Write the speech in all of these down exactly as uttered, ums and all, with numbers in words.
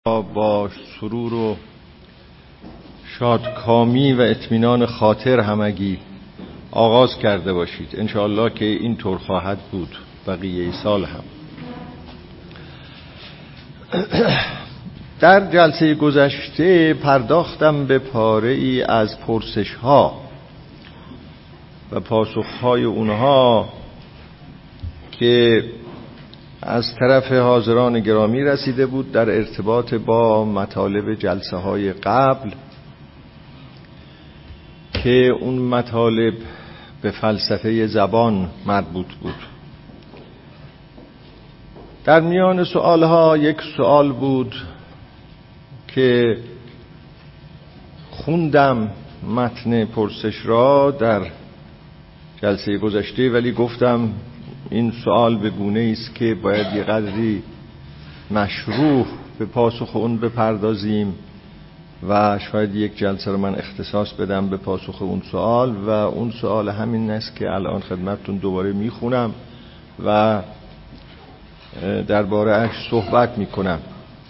با سرور و شادکامی و اطمینان خاطر همگی آغاز کرده باشید. انشاءالله که این طور خواهد بود بقیه سال هم. در جلسه گذشته پرداختم به پاره ای از پرسش ها و پاسخ های اونها که از طرف حاضران گرامی رسیده بود در ارتباط با مطالب جلسه های قبل، که اون مطالب به فلسفه زبان مربوط بود. در میان سؤال ها یک سؤال بود که خوندم متن پرسش را در جلسه گذشته، ولی گفتم این سوال به گونه است که باید یه قدری مشروح به پاسخ اون بپردازیم و شاید یک جلسه رو من اختصاص بدم به پاسخ اون سوال، و اون سوال همین است که الان خدمتتون دوباره میخونم و درباره اش صحبت میکنم.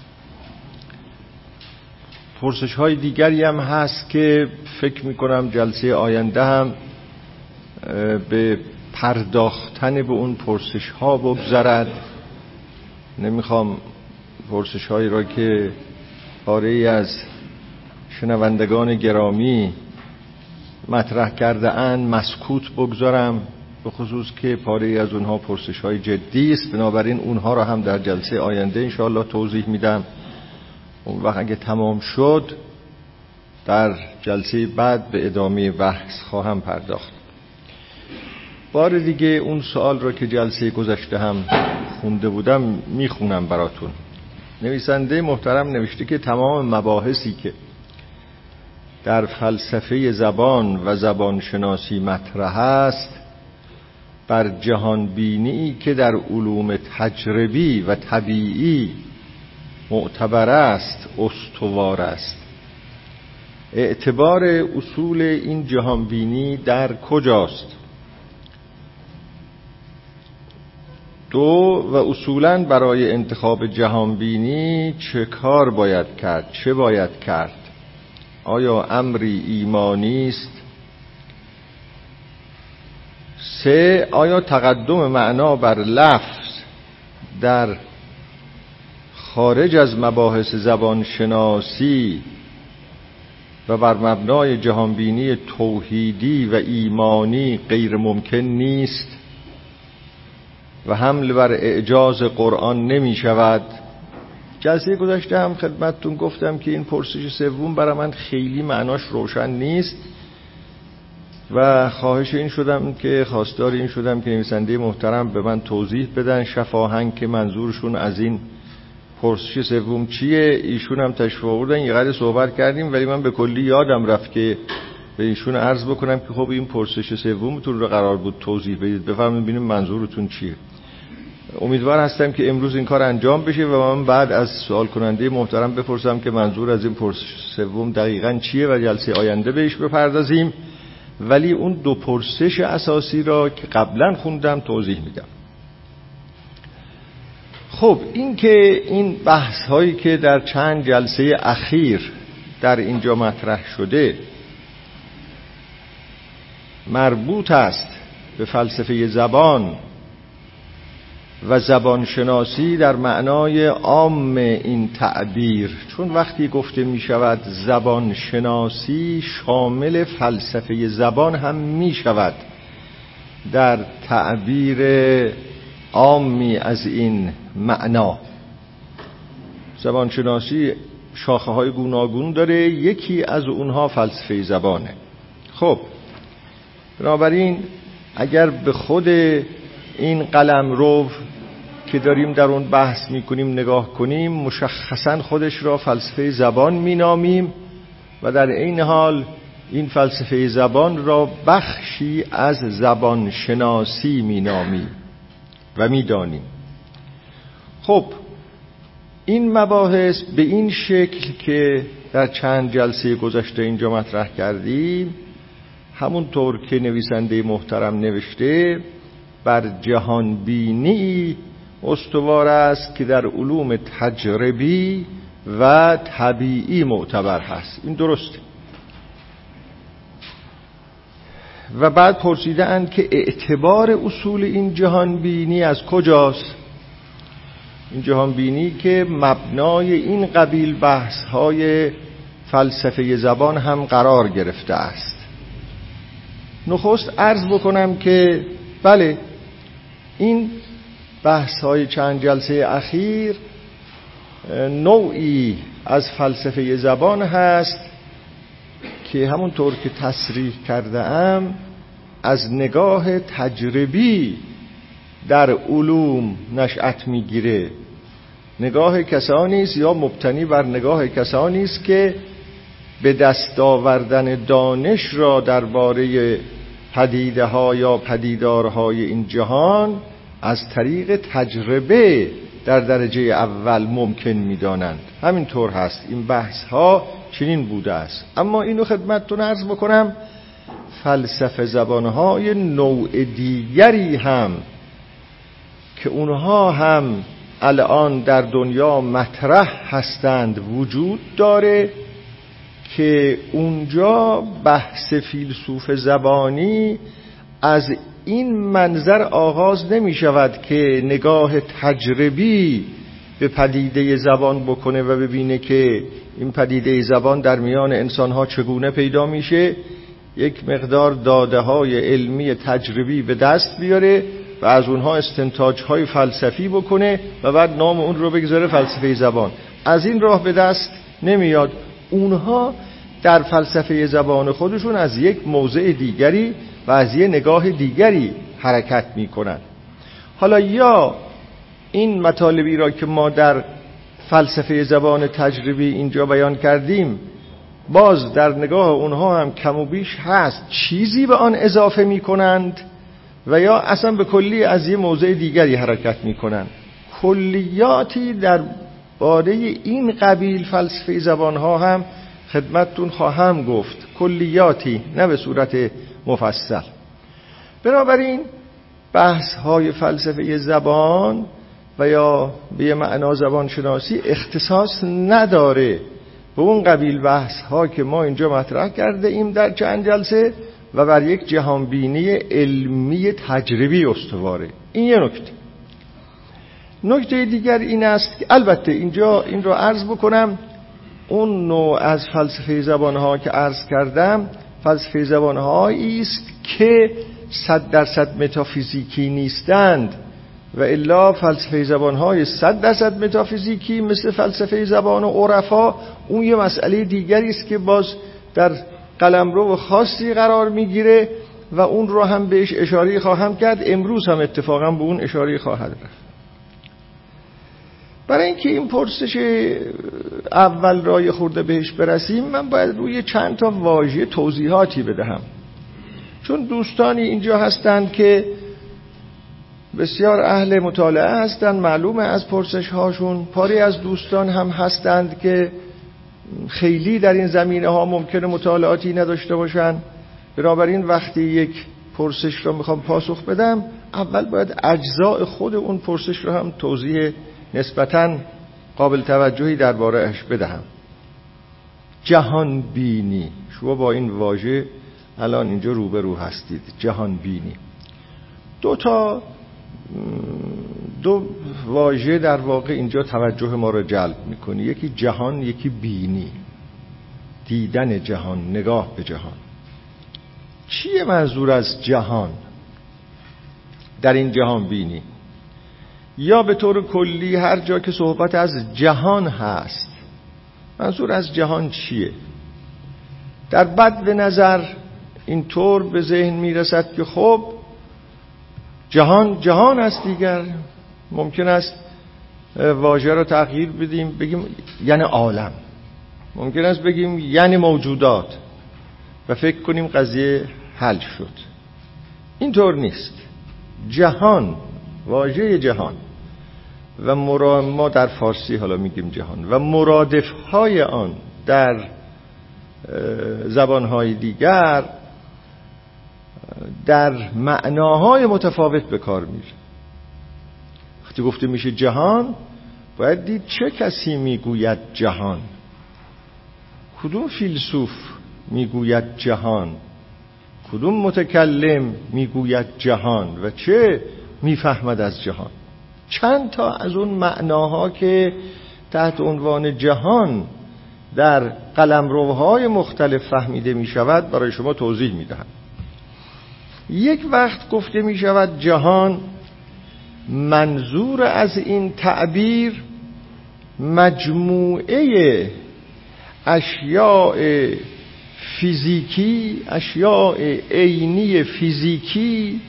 پرسش های دیگری هم هست که فکر میکنم جلسه آینده هم به پرداختن به اون پرسش ها بگذرد. نمیخوام پرسش هایی را که پاره ای از شنوندگان گرامی مطرح کرده اند مسکوت بگذارم، به خصوص که پاره ای از اونها پرسش های جدی است. بنابراین اونها را هم در جلسه آینده انشاءالله توضیح میدم. اون وقت اگه تمام شد در جلسه بعد به ادامه بحث خواهم پرداخت. بار دیگه اون سوال را که جلسه گذشته هم خونده بودم میخونم براتون. نویسنده محترم نوشته که تمام مباحثی که در فلسفه زبان و زبان شناسی مطرح است بر جهان بینی که در علوم تجربی و طبیعی معتبر است استوار است. اعتبار اصول این جهان بینی در کجاست؟ دو، و اصولاً برای انتخاب جهان بینی چه کار باید کرد؟ چه باید کرد؟ آیا امری ایمانی است؟ سه، آیا تقدم معنا بر لفظ در خارج از مباحث زبان شناسی و بر مبنای جهان بینی توحیدی و ایمانی غیر ممکن نیست و حمل بر اعجاز قرآن نمی شود؟ جلسه گذشته هم خدمتتون گفتم که این پرسش سوم برای من خیلی معناش روشن نیست و خواهش این شدم که خواستار این شدم که نویسنده محترم به من توضیح بدن شفاهن که منظورشون از این پرسش سوم چیه. ایشون هم تشریف آوردن، یه قدر صحبت کردیم، ولی من به کلی یادم رفت که به ایشون عرض بکنم که خب این پرسش سومتون رو قرار بود توضیح بدید، بفرمایید ببینیم منظورتون چیه. امیدوار هستم که امروز این کار انجام بشه و من بعد از سوال کننده محترم بپرسم که منظور از این پرسش سوم دقیقاً چیه و جلسه آینده بهش بپردازیم. ولی اون دو پرسش اساسی را که قبلا خوندم توضیح میدم. خب این که این بحث هایی که در چند جلسه اخیر در اینجا مطرح شده مربوط است به فلسفه زبان و زبان شناسی در معنای عام این تعبیر، چون وقتی گفته می شود زبان شناسی شامل فلسفه زبان هم می شود در تعبیر عامی از این معنا. زبان شناسی شاخه های گوناگون داره، یکی از اونها فلسفه زبانه. خب بنابراین اگر به خود این قلمرو که داریم در اون بحث میکنیم نگاه کنیم، مشخصا خودش را فلسفه زبان مینامیم و در این حال این فلسفه زبان را بخشی از زبان شناسی مینامیم و میدانیم. خب این مباحث به این شکل که در چند جلسه گذشته اینجا مطرح کردیم، همونطور که نویسنده محترم نوشته بر جهان بینی استوار است که در علوم تجربی و طبیعی معتبر هست. این درسته. و بعد پرسیده اند که اعتبار اصول این جهان بینی از کجاست؟ این جهان بینی که مبنای این قبیل بحث های فلسفه زبان هم قرار گرفته است. نخست عرض بکنم که بله، این بحث های چند جلسه اخیر نوعی از فلسفه زبان هست که همونطور که تصریح کرده ام از نگاه تجربی در علوم نشأت میگیره. نگاه کسانی است یا مبتنی بر نگاه کسانی است که به دست آوردن دانش را درباره پدیده ها یا پدیدارهای این جهان از طریق تجربه در درجه اول ممکن می‌دانند. همینطور هست، این بحث ها چنین بوده است. اما اینو خدمتتون عرض بکنم، فلسفه زبانهای نوع دیگری هم که اونها هم الان در دنیا مطرح هستند وجود داره که اونجا بحث فیلسوف زبانی از این منظر آغاز نمی شود که نگاه تجربی به پدیده زبان بکنه و ببینه که این پدیده زبان در میان انسانها چگونه پیدا میشه، یک مقدار داده های علمی تجربی به دست بیاره و از اونها استنتاج های فلسفی بکنه و بعد نام اون رو بگذاره فلسفه زبان. از این راه به دست نمیاد. اونها در فلسفه زبان خودشون از یک موضع دیگری و از یک نگاه دیگری حرکت میکنن. حالا یا این مطالبی را که ما در فلسفه زبان تجربی اینجا بیان کردیم باز در نگاه اونها هم کم و بیش هست، چیزی به آن اضافه میکنند و یا اصلا به کلی از یه موضع دیگری حرکت میکنند. کلیاتی در باره این قبیل فلسفه زبانها هم خدمتتون خواهم گفت، کلیاتی، نه به صورت مفصل. بنابراین بحث های فلسفه زبان و یا به معنا زبان شناسی اختصاص نداره به اون قبیل بحث ها که ما اینجا مطرح کرده ایم در چند جلسه و بر یک جهانبینی علمی تجربی استواره. این یه نکته. نکته دیگر این است که البته اینجا این رو عرض بکنم، اون نوع از فلسفه زبانها که عرض کردم فلسفه زبانهایی است که صد درصد متافیزیکی نیستند و الا فلسفه زبانهای صد درصد متافیزیکی مثل فلسفه زبان و عرفا اون یه مسئله دیگری است که باز در قلمرو خاصی قرار میگیره و اون رو هم بهش اشاره خواهم کرد. امروز هم اتفاقا به اون اشاره خواهد رفت. برای اینکه این پرسش اول را یه خورده بهش برسیم من باید روی چند تا واژه توضیحاتی بدهم، چون دوستانی اینجا هستند که بسیار اهل مطالعه هستند، معلومه از پرسش هاشون. پاری از دوستان هم هستند که خیلی در این زمینه ها ممکنه مطالعاتی نداشته باشن. بنابراین وقتی یک پرسش را میخوام پاسخ بدم اول باید اجزاء خود اون پرسش را هم توضیح نسبتاً قابل توجهی درباره‌اش بدهم. جهان بینی، شما با این واژه الان اینجا روبرو هستید. جهان بینی دو تا دو واژه در واقع اینجا توجه ما رو جلب میکنه، یکی جهان یکی بینی، دیدن جهان، نگاه به جهان. چیه منظور از جهان در این جهان بینی؟ یا به طور کلی هر جا که صحبت از جهان هست منظور از جهان چیه؟ در بد به نظر اینطور به ذهن میرسد که خب جهان جهان است دیگر، ممکن است واژه رو تغییر بدیم بگیم یعنی عالم، ممکن است بگیم یعنی موجودات و فکر کنیم قضیه حل شد. اینطور نیست. جهان، واژه جهان و مرا... ما در فارسی حالا میگیم جهان و مرادفهای آن در زبانهای دیگر در معناهای متفاوت به کار میره. وقتی گفته میشه جهان باید دید چه کسی میگوید جهان، کدوم فیلسوف میگوید جهان، کدوم متکلم میگوید جهان و چه میفهمد از جهان. چند تا از اون معناها که تحت عنوان جهان در قلمروهای مختلف فهمیده می شود برای شما توضیح می دهم. یک وقت گفته می شود جهان، منظور از این تعبیر مجموعه اشیاء فیزیکی، اشیاء عینی فیزیکی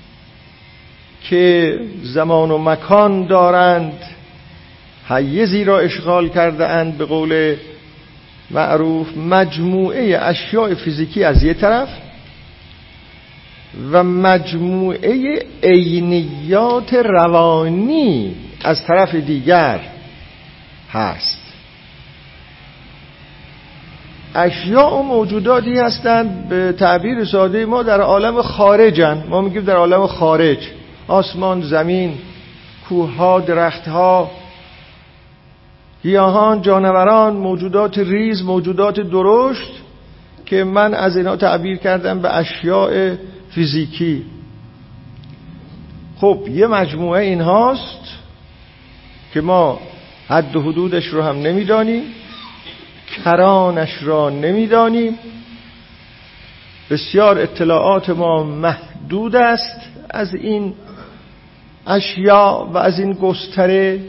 که زمان و مکان دارند، حیزی را اشغال کرده اند به قول معروف، مجموعه اشیاء فیزیکی از یک طرف و مجموعه عینیات روانی از طرف دیگر هست. اشیاء و موجوداتی هستند به تعبیر ساده ما در عالم خارجن. ما میگیم در عالم خارج، آسمان، زمین، کوه‌ها، درخت‌ها، گیاهان، جانوران، موجودات ریز، موجودات درشت که من از اینا تعبیر کردم به اشیاء فیزیکی. خب یه مجموعه این هاست که ما حد و حدودش رو هم نمیدانیم، کرانش را نمیدانیم، بسیار اطلاعات ما محدود است از این اشیاء و از این گستره.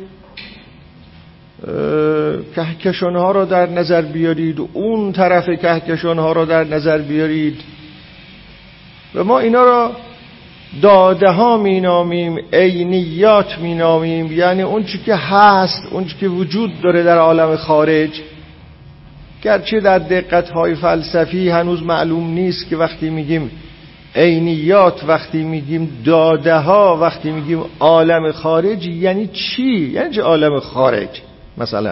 کهکشان‌ها را در نظر بیارید و اون طرف کهکشان‌ها را در نظر بیارید و ما اینا را داده ها می نامیم، عینیات می نامیم، یعنی اون چی که هست، اون چی که وجود داره در عالم خارج. گرچه در دقت‌های فلسفی هنوز معلوم نیست که وقتی میگیم عینیات، وقتی میگیم داده ها، وقتی میگیم عالم خارج یعنی چی؟ یعنی چه عالم خارج مثلا؟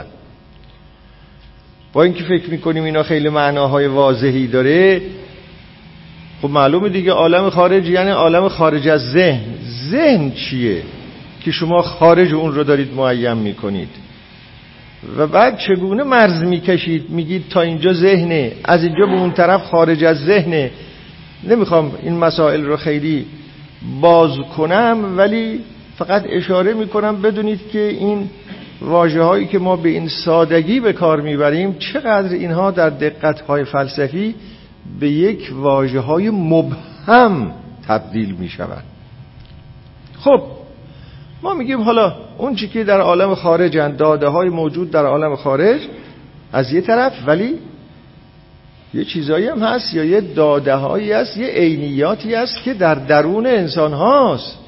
با اینکه فکر میکنیم اینا خیلی معناهای واضحی داره، خب معلومه دیگه عالم خارج یعنی عالم خارج از ذهن. ذهن چیه که شما خارج اون رو دارید معین میکنید و بعد چگونه مرز میکشید؟ میگید تا اینجا ذهنه، از اینجا به اون طرف خارج از ذهنه. نمیخوام این مسائل رو خیلی باز کنم، ولی فقط اشاره میکنم بدونید که این واژه هایی که ما به این سادگی به کار میبریم چقدر اینها در دقت های فلسفی به یک واژه های مبهم تبدیل میشوند. خب ما میگیم حالا اون چی که در عالم خارجن، داده های موجود در عالم خارج از یه طرف، ولی یه چیزایی هم هست یا یه داده هایی هست، یه عینیاتی هست که در درون انسان هاست،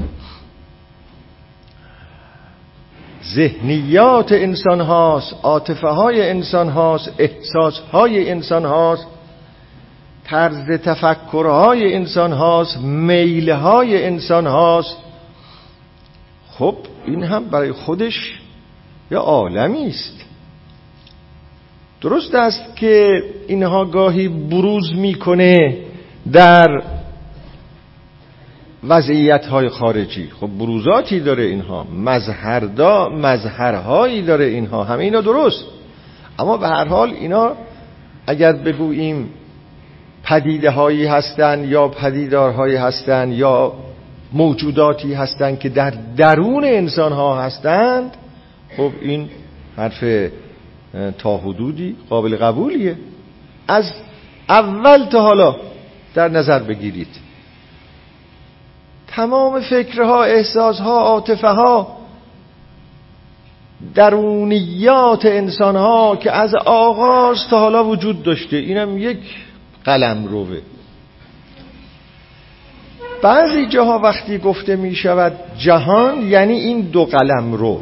ذهنیات انسان هاست، عاطفه های انسان هاست، احساس های انسان هاست، طرز تفکرهای انسان هاست، میل های انسان هاست. خب این هم برای خودش یه عالمی است. درست است که اینها گاهی بروز میکنه در وضعیت‌های خارجی. خب بروزاتی داره اینها، مظهردا مظهرهایی داره اینها، همه اینا درست. اما به هر حال اینا اگر بگوییم پدیده هایی هستند یا پدیدارهایی هستند یا موجوداتی هستند که در درون انسان ها هستند، خب این حرف تا حدودی قابل قبولیه. از اول تا حالا در نظر بگیرید، تمام فکرها، احساسها، عاطفه‌ها، درونیات انسانها که از آغاز تا حالا وجود داشته، اینم یک قلمروه. بعضی جاها وقتی گفته می شود جهان یعنی این دو قلمرو،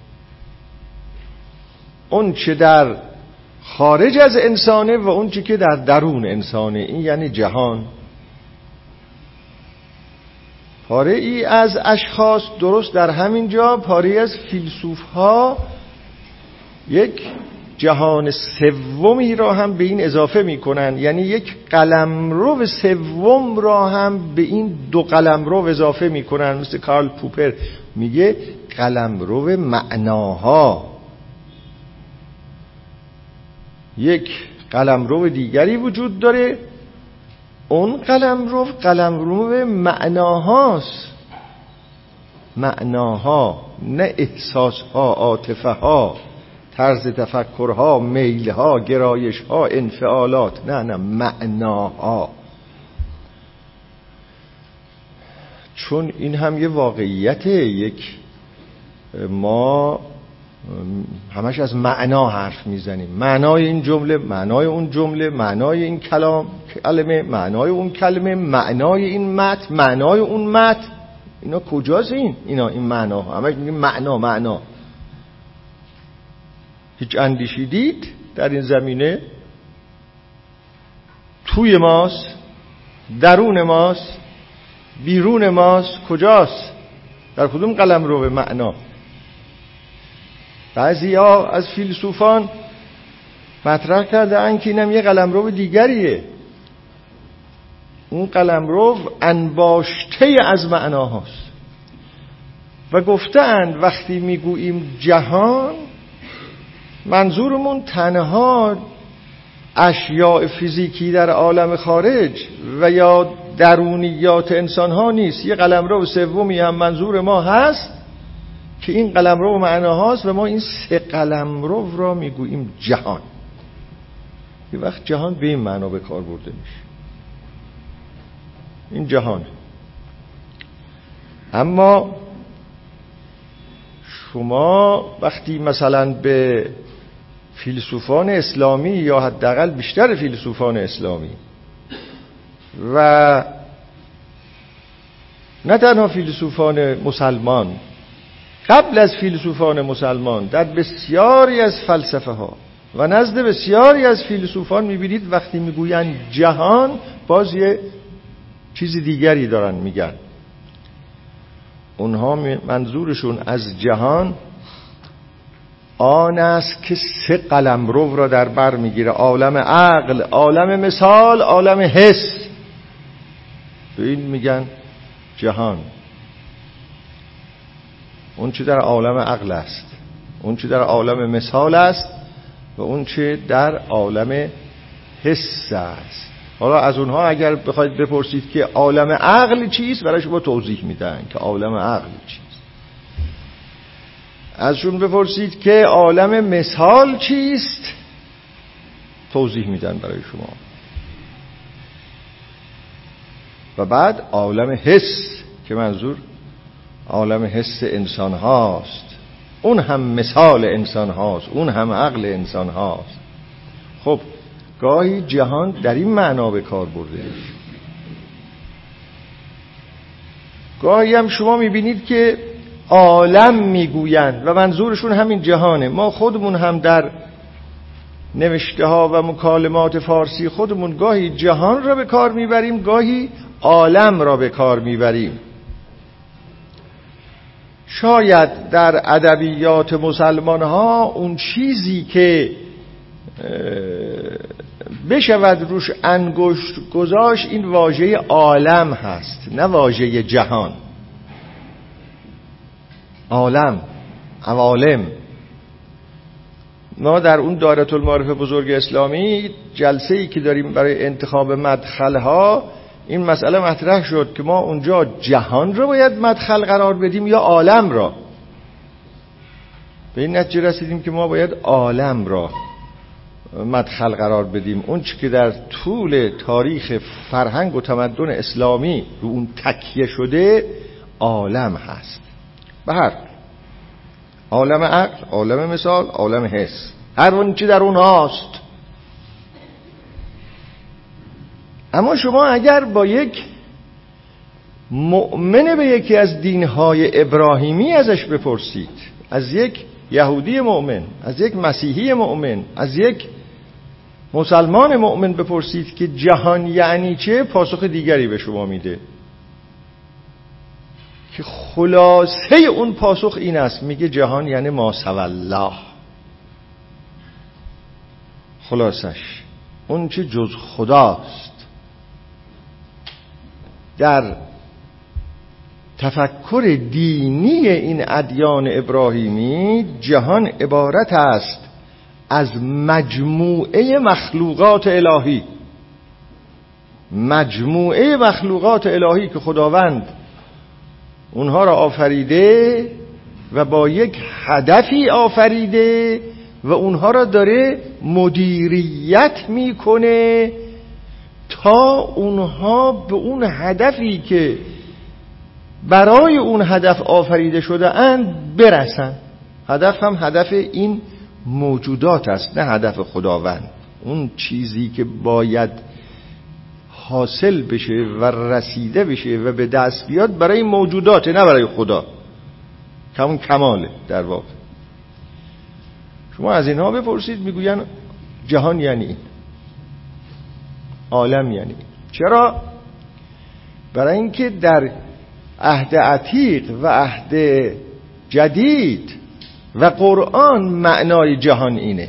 اون چه در خارج از انسانه و اون چه که در درون انسانه، این یعنی جهان. پاره ای از اشخاص درست در همین جا، پاره ای از فیلسوف ها یک جهان سومی را هم به این اضافه میکنن، یعنی یک قلمرو سوم را هم به این دو قلمرو اضافه میکنن، مثل کارل پوپر میگه قلمرو معناها. یک قلمرو دیگری وجود داره، اون قلمرو قلمرو معناهاست. معناها، نه احساسها، عاطفه ها، طرز تفکرها، میلها، گرایشها، انفعالات، نه نه معناها. چون این هم یه واقعیته. یک ما همش از معنا حرف میزنیم، معنای این جمله، معنای اون جمله، معنای این کلام کلمه، معنای اون کلمه، معنای این متن، معنای اون متن. اینا کجاست این؟ اینا این معنا همش میگیم معنا معنا. هیچ اندیشیدید در این زمینه؟ توی ماست، درون ماست، بیرون ماست، کجاست؟ در کدوم قلمرو به معنا؟ بعضیا از فیلسوفان مطرح کردن که اینم یه قلمرو دیگریه. اون قلمرو انباشته از معناهاست و گفتند وقتی میگوییم جهان، منظورمون تنها اشیاء فیزیکی در عالم خارج و یا درونیات انسان ها نیست. یه قلمرو سومی هم منظور ما هست که این قلمرو معناهاست و ما این سه قلمرو را میگوییم جهان. یه وقت جهان به این معنا به کار برده میشه، این جهان. اما شما وقتی مثلا به فیلسوفان اسلامی یا حداقل بیشتر فیلسوفان اسلامی و نه تنها فیلسوفان مسلمان، قبل از فیلسوفان مسلمان در بسیاری از فلسفه ها و نزد بسیاری از فیلسوفان میبینید وقتی میگوین جهان باز یه چیز دیگری دارن میگن. اونها منظورشون از جهان آن است که سه قلمرو را در بر میگیره: عالم عقل، عالم مثال، عالم حس. به این میگن جهان. اون چه در عالم عقل است، اون چه در عالم مثال است و اون چه در عالم حس است. حالا از اونها اگر بخواید بپرسید که عالم عقل چیست، برای شما توضیح میدن که عالم عقل چیست. ازشون بپرسید که عالم مثال چیست، توضیح میدن برای شما. و بعد عالم حس که منظور عالم حس انسان هاست، اون هم مثال انسان هاست، اون هم عقل انسان هاست. خب گاهی جهان در این معنا به کار برده میشه. گاهی هم شما میبینید که عالم میگویند و منظورشون همین جهانه. ما خودمون هم در نوشته ها و مکالمات فارسی خودمون گاهی جهان را به کار میبریم، گاهی عالم را به کار میبریم. شاید در ادبیات مسلمان ها اون چیزی که بشود روش انگشت گذاشت این واژه عالم هست، نه واژه جهان. عالم، عوالم. ما در اون دایره المعارف بزرگ اسلامی جلسه‌ای که داریم برای انتخاب مدخل‌ها این مسئله مطرح شد که ما اونجا جهان رو باید مدخل قرار بدیم یا عالم را. به این نتیجه رسیدیم که ما باید عالم را مدخل قرار بدیم. اون چی که در طول تاریخ فرهنگ و تمدن اسلامی رو اون تکیه شده عالم هست. به هر عالم عقل، عالم مثال، عالم حس، هر اون چی در اون هاست. اما شما اگر با یک مؤمن به یکی از دینهای ابراهیمی ازش بپرسید، از یک یهودی مؤمن، از یک مسیحی مؤمن، از یک مسلمان مؤمن بپرسید که جهان یعنی چه، پاسخ دیگری به شما میده که خلاصه اون پاسخ این است، میگه جهان یعنی ما سوی الله. خلاصش اون چه جز خداست. در تفکر دینی این ادیان ابراهیمی جهان عبارت است از مجموعه مخلوقات الهی، مجموعه مخلوقات الهی که خداوند اونها را آفریده و با یک هدفی آفریده و اونها را داره مدیریت میکنه تا اونها به اون هدفی که برای اون هدف آفریده شده اند برسن. هدف هم هدف این موجودات است، نه هدف خداوند. اون چیزی که باید حاصل بشه و رسیده بشه و به دست بیاد برای موجوداته، نه برای خدا. همون کماله در واقع. شما از اینها بپرسید میگوین جهان یعنی این، عالم یعنی این. چرا؟ برای اینکه در عهد عتیق و عهد جدید و قرآن معنای جهان اینه.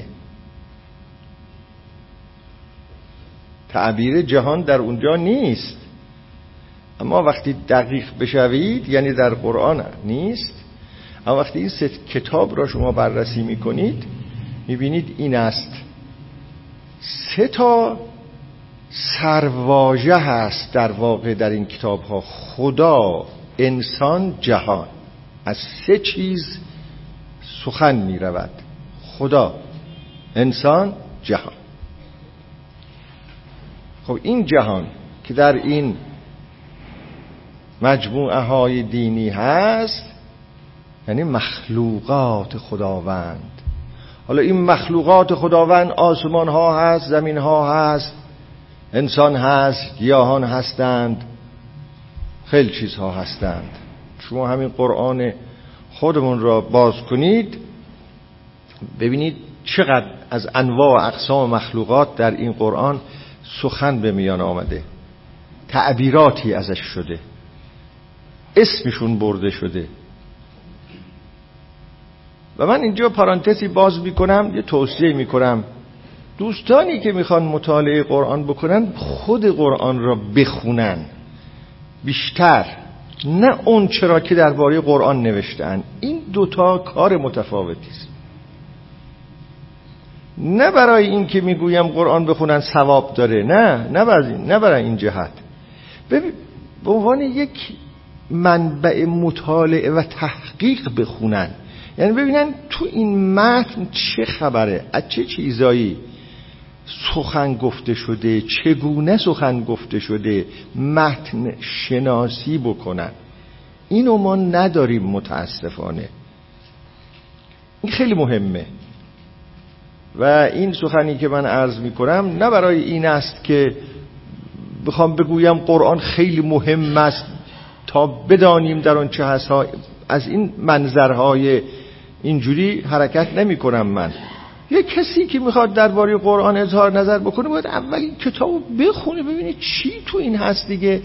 تعبیر جهان در اونجا نیست، اما وقتی دقیق بشوید یعنی در قرآن نیست، اما وقتی این سه کتاب را شما بررسی میکنید میبینید این است. سه تا سرواژه هست در واقع در این کتاب ها: خدا، انسان، جهان. از سه چیز سخن می رود: خدا، انسان، جهان. خب این جهان که در این مجموعه های دینی هست یعنی مخلوقات خداوند. حالا این مخلوقات خداوند آسمان ها هست، زمین ها هست، انسان هست، گیاهان هستند، خیلی چیزها هستند. شما همین قرآن خودمون را باز کنید ببینید چقدر از انواع و اقسام مخلوقات در این قرآن سخن به میان آمده، تعبیراتی ازش شده، اسمشون برده شده. و من اینجا پرانتزی باز میکنم، یه توصیه میکنم دوستانی که میخوان مطالعه قرآن بکنن خود قرآن را بخونن بیشتر، نه اون چرا که درباره قرآن نوشتن. این دوتا کار متفاوتی است. نه برای این که میگویم قرآن بخونن ثواب داره، نه نه برای این نه برای این جهت. ببین به عنوان یک منبع مطالعه و تحقیق بخونن، یعنی ببینن تو این متن چه خبره، از چه چیزایی سخن گفته شده، چگونه سخن گفته شده، متن شناسی بکنن. اینو ما نداریم متاسفانه. این خیلی مهمه و این سخنی که من عرض میکنم نه برای این است که بخوام بگویم قرآن خیلی مهم است تا بدانیم در آن چه هست. از این منظرهای اینجوری حرکت نمی کنم من. یک کسی که میخواد درباره قرآن اظهار نظر بکنه باید اول این کتابو بخونه ببینه چی تو این هست دیگه.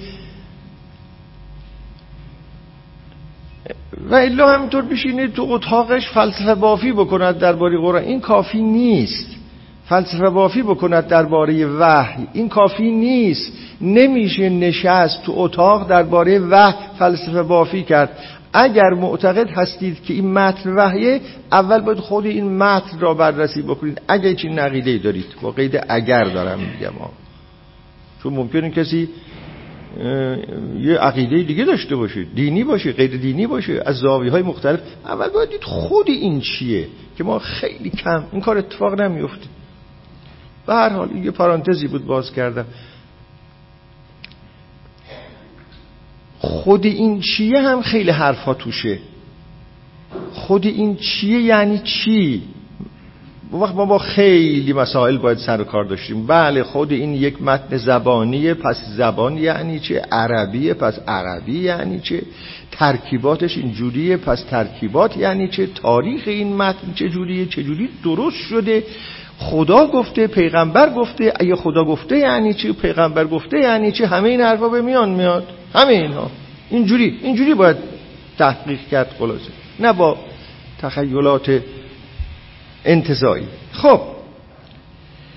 و الا همینطور بشینه تو اتاقش فلسفه بافی بکند درباره قرآن، این کافی نیست. فلسفه بافی بکند درباره وحی، این کافی نیست. نمیشه نشست تو اتاق درباره وحی فلسفه بافی کرد. اگر معتقد هستید که این متن وحیه، اول باید خود این متن را بررسی بکنید اگر چنین عقیده‌ای دارید. با قید اگر دارم میگم ها، چون ممکنه کسی یه عقیده دیگه داشته باشه، دینی باشه، غیر دینی باشه، از زاویه‌های مختلف. اول باید دید خود این چیه که ما خیلی کم این کار اتفاق نمیفته. به هر حال یه پرانتزی بود باز کردم. خود این چیه هم خیلی حرفا توشه. خود این چیه یعنی چی؟ وقت ما با خیلی مسائل باید سر و کار داشتیم. بله خود این یک متن زبانیه، پس زبان یعنی چه؟ عربیه، پس عربی یعنی چه؟ ترکیباتش اینجوریه، پس ترکیبات یعنی چه؟ تاریخ این متن چجوریه، چجوری درست شده، خدا گفته، پیغمبر گفته، اگه خدا گفته یعنی چه، پیغمبر گفته یعنی چه. همه این حرفا به میان میاد، همه اینها اینجوری اینجوری باید تحقیق کرد خلاصه، نه با تخیلات انتزاعی. خب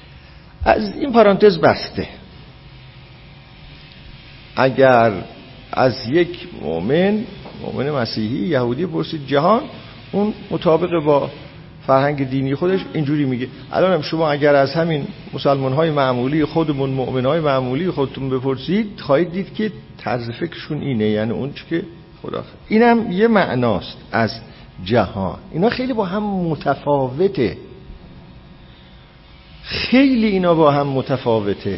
از این پرانتز بسته، اگر از یک مؤمن مؤمن مسیحی یهودی پرسید جهان، اون مطابق با فرهنگ دینی خودش اینجوری میگه. الان هم شما اگر از همین مسلمان‌های معمولی خودمون، مؤمن‌های معمولی خودتون بپرسید، خواهید دید که طرز فکرشون اینه، یعنی اون چه که خدا. اینم یه معناست از جهان. اینا خیلی با هم متفاوته، خیلی اینا با هم متفاوته.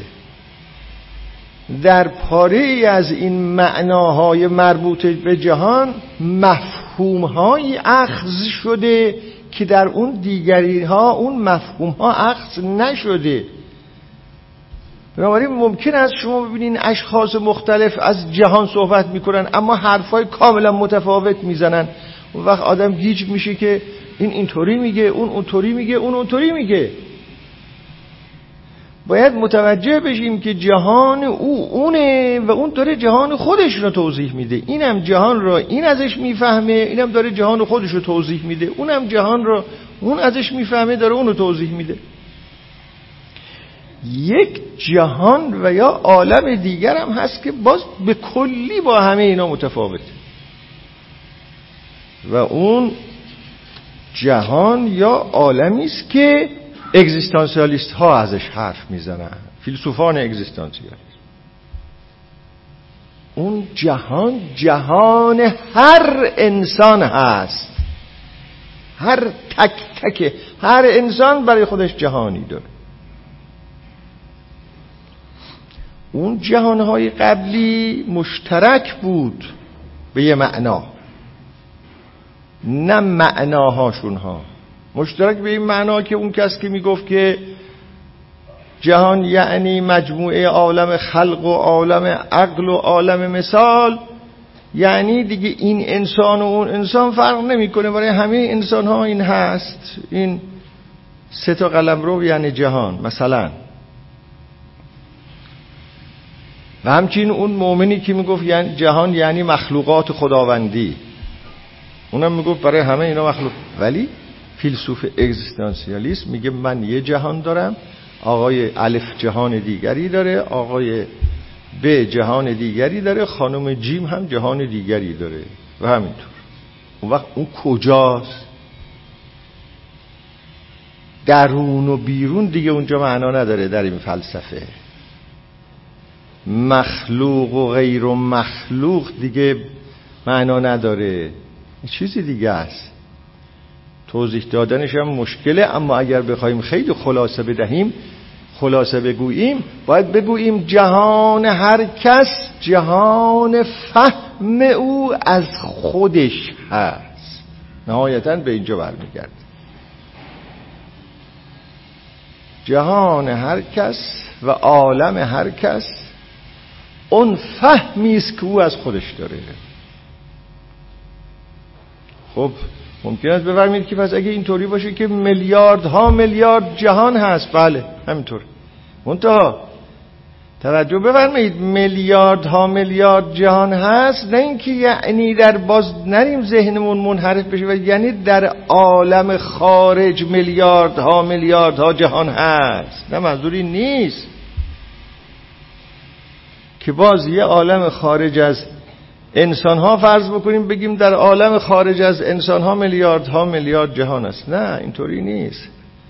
در پاره ای از این معناهای مربوط به جهان مفهوم‌های اخذ شده که در اون دیگری ها اون مفهوم‌ها اخذ نشده. بنابراین ممکن است شما ببینین اشخاص مختلف از جهان صحبت میکنن اما حرفای کاملا متفاوت میزنن. اون وقت آدم گیج میشه که این اینطوری میگه، اون اونطوری میگه، اون اونطوری میگه. باید متوجه بشیم که جهان او اونه و اون داره جهان خودش رو توضیح میده. اینم جهان رو این ازش میفهمه، اینم داره جهان خودش رو توضیح میده. اونم جهان رو اون ازش میفهمه، داره اون رو توضیح میده. یک جهان و یا عالم دیگر هم هست که باز به کلی با همه اینا متفاوته و اون جهان یا عالمی است که اگزیستانسیالیست ها ازش حرف میزنن، فیلسوفان اگزیستانسیالیست. اون جهان جهان هر انسان هست، هر تک تک هر انسان برای خودش جهانی داره. اون جهانهای قبلی مشترک بود به یه معنا، نه معناهاشون ها مشترک به این معنا که اون کس که میگفت که جهان یعنی مجموعه عالم خلق و عالم عقل و عالم مثال، یعنی دیگه این انسان و اون انسان فرق نمیکنه، برای همه انسان ها این هست. این سه تا قلمرو یعنی جهان مثلا. و همچنین اون مؤمنی که میگفت یعنی جهان یعنی مخلوقات خداوندی، اونم میگفت برای همه اینا مخلوق. ولی فیلسوف اگزیستانسیالیست میگه من یه جهان دارم، آقای الف جهان دیگری داره، آقای ب جهان دیگری داره، خانم جیم هم جهان دیگری داره و همینطور. اون وقت اون کجاست؟ درون و بیرون دیگه اونجا معنا نداره در این فلسفه. مخلوق و غیر و مخلوق دیگه معنا نداره، چیزی دیگه است. توضیح دادنش هم مشکله، اما اگر بخوایم خیلی خلاصه بدهیم، خلاصه بگوییم، باید بگوییم جهان هر کس جهان فهم او از خودش هست. نهایتاً به اینجا برمیگرد. جهان هر کس و عالم هر کس اون فهمی است که او از خودش داره. خب ممکن است بفرمایید که پس اگه اینطوری باشه که میلیاردها میلیارد جهان هست، بله همینطور. منتها توجه بفرمایید، میلیاردها میلیارد جهان هست، نه اینکه یعنی در باز نریم ذهنمون منحرف بشه و یعنی در عالم خارج میلیاردها میلیاردها جهان هست. نه، منظوری نیست که باز یه عالم خارج از انسان ها فرض بکنیم بگیم در عالم خارج از انسان ها میلیاردها میلیارد جهان است. نه، اینطوری نیست.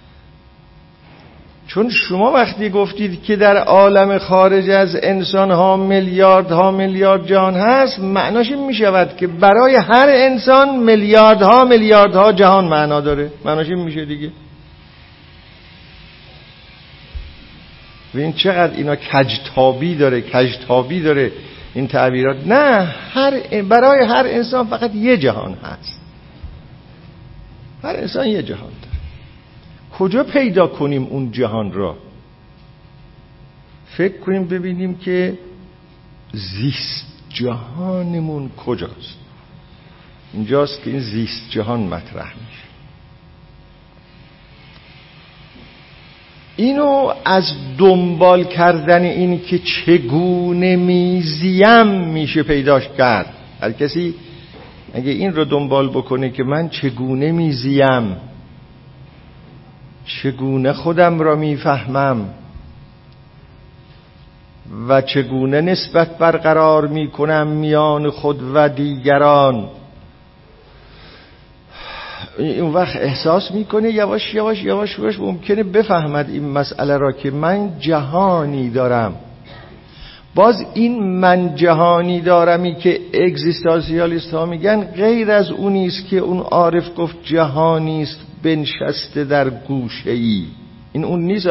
چون شما وقتی گفتید که در عالم خارج از انسان ها میلیاردها میلیارد جهان هست، معناش این می شود که برای هر انسان میلیاردها میلیاردها جهان معنا داره. معناش این میشه دیگه. و این چقدر اینا کجتابی داره کجتابی داره این تعبیرات. نه، هر برای هر انسان فقط یه جهان هست. هر انسان یه جهان داره. کجا پیدا کنیم اون جهان را؟ فکر کنیم ببینیم که زیست جهانمون کجاست. اینجاست که این زیست جهان مطرح میشه. اینو از دنبال کردن این که چگونه میزیم میشه پیداش کرد. هر کسی اگه این رو دنبال بکنه که من چگونه میزیم، چگونه خودم را میفهمم، و چگونه نسبت برقرار می کنم میان خود و دیگران. اون وقت احساس میکنه یواش یواش یواش یواش ممکنه بفهمد این مسئله را که من جهانی دارم. باز این من جهانی دارمی که اگزیستانسیالیست ها میگن غیر از اونی است که اون عارف گفت جهانی است بنشسته در گوشه ای. این اون نیست.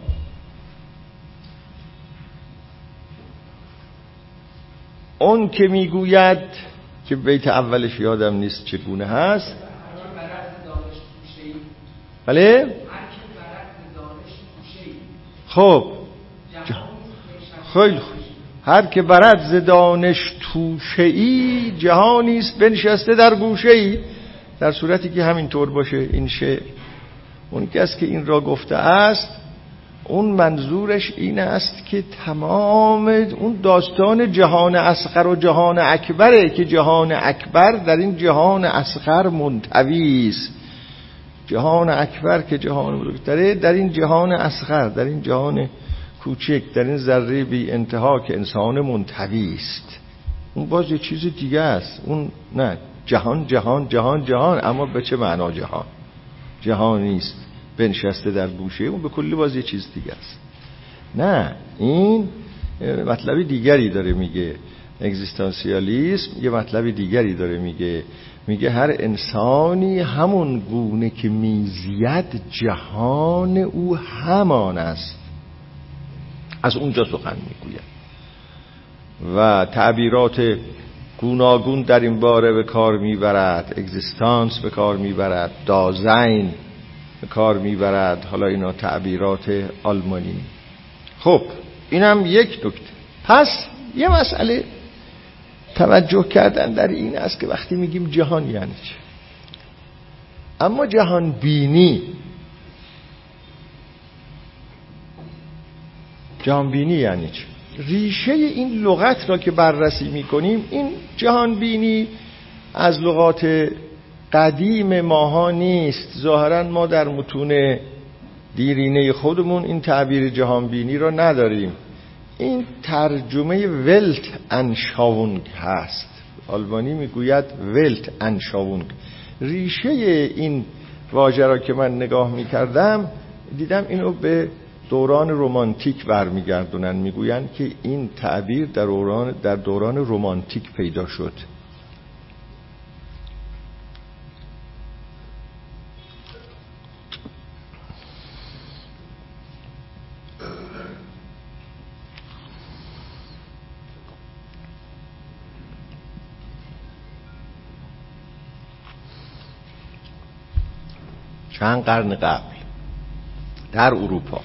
اون که میگوید که بیت اولش یادم نیست چگونه هست. بله؟ خب خیلی خوب. هر که برد ز دانش توشه ای جهانی است بنشسته در گوشه ای. در صورتی که همین طور باشه این شعر، اون کس که این را گفته است اون منظورش این است که تمام اون داستان جهان اصغر و جهان اکبره که جهان اکبر در این جهان اصغر منطوی است. جهان اکبر که جهان بزرگتره در این جهان اصغر، در این جهان کوچک، در این ذره بی انتها که انسان منطوی است. اون باز یه چیز دیگه است. اون نه، جهان جهان جهان جهان، اما به چه معنا جهان؟ جهانی است بنشسته در گوشه، اون به کلی باز یه چیز دیگه است. نه، این مطلبی دیگری داره میگه. اگزیستانسیالیسم یه مطلبی دیگری داره میگه. میگه هر انسانی همون گونه که میزید جهان او همان است. از اونجا سخن میگوید و تعبیرات گوناگون در این باره به کار میبرد. اگزیستانس به کار میبرد، دازین به کار میبرد. حالا اینا تعبیرات آلمانی. خب اینم یک نکته. پس یه مسئله توجه کردن در این است که وقتی میگیم جهان یعنی چه؟ اما جهان بینی، جهان بینی یعنی چه؟ ریشه این لغت را که بررسی میکنیم، این جهان بینی از لغات قدیم ماها نیست. ظاهرا ما در متون دیرینه خودمون این تعبیر جهان بینی را نداریم. این ترجمه ولت انشاونگ هست. آلمانی میگوید ولت انشاونگ. ریشه این واژه را که من نگاه میکردم دیدم اینو به دوران رمانتیک برمیگردونن. میگویند که این تعبیر در دوران در دوران رمانتیک پیدا شد. چند قرن قبل در اروپا.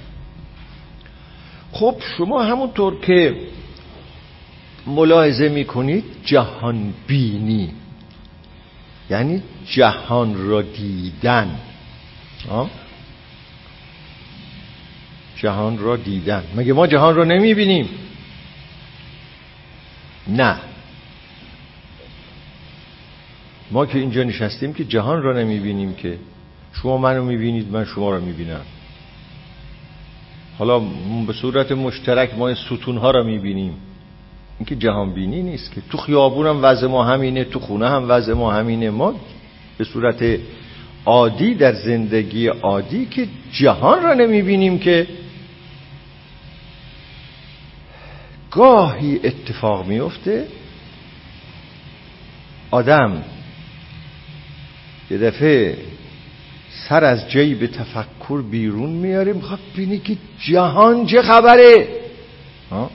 خب شما همونطور که ملاحظه میکنید جهان بینی یعنی جهان را دیدن. آه؟ جهان را دیدن. مگه ما جهان را نمیبینیم؟ نه، ما که اینجا نشستیم که جهان را نمیبینیم. که شما منو میبینید، من شما را میبینم. حالا به صورت مشترک ما ستونها را میبینیم. این که جهان بینی نیست. که تو خیابون هم وضع ما همینه، تو خونه هم وضع ما همینه. ما به صورت عادی در زندگی عادی که جهان را نمیبینیم. که گاهی اتفاق میفته آدم یه دفعه سر از جیب تفکر بیرون میاره، میخواد ببینی که جهان چه خبره. ها؟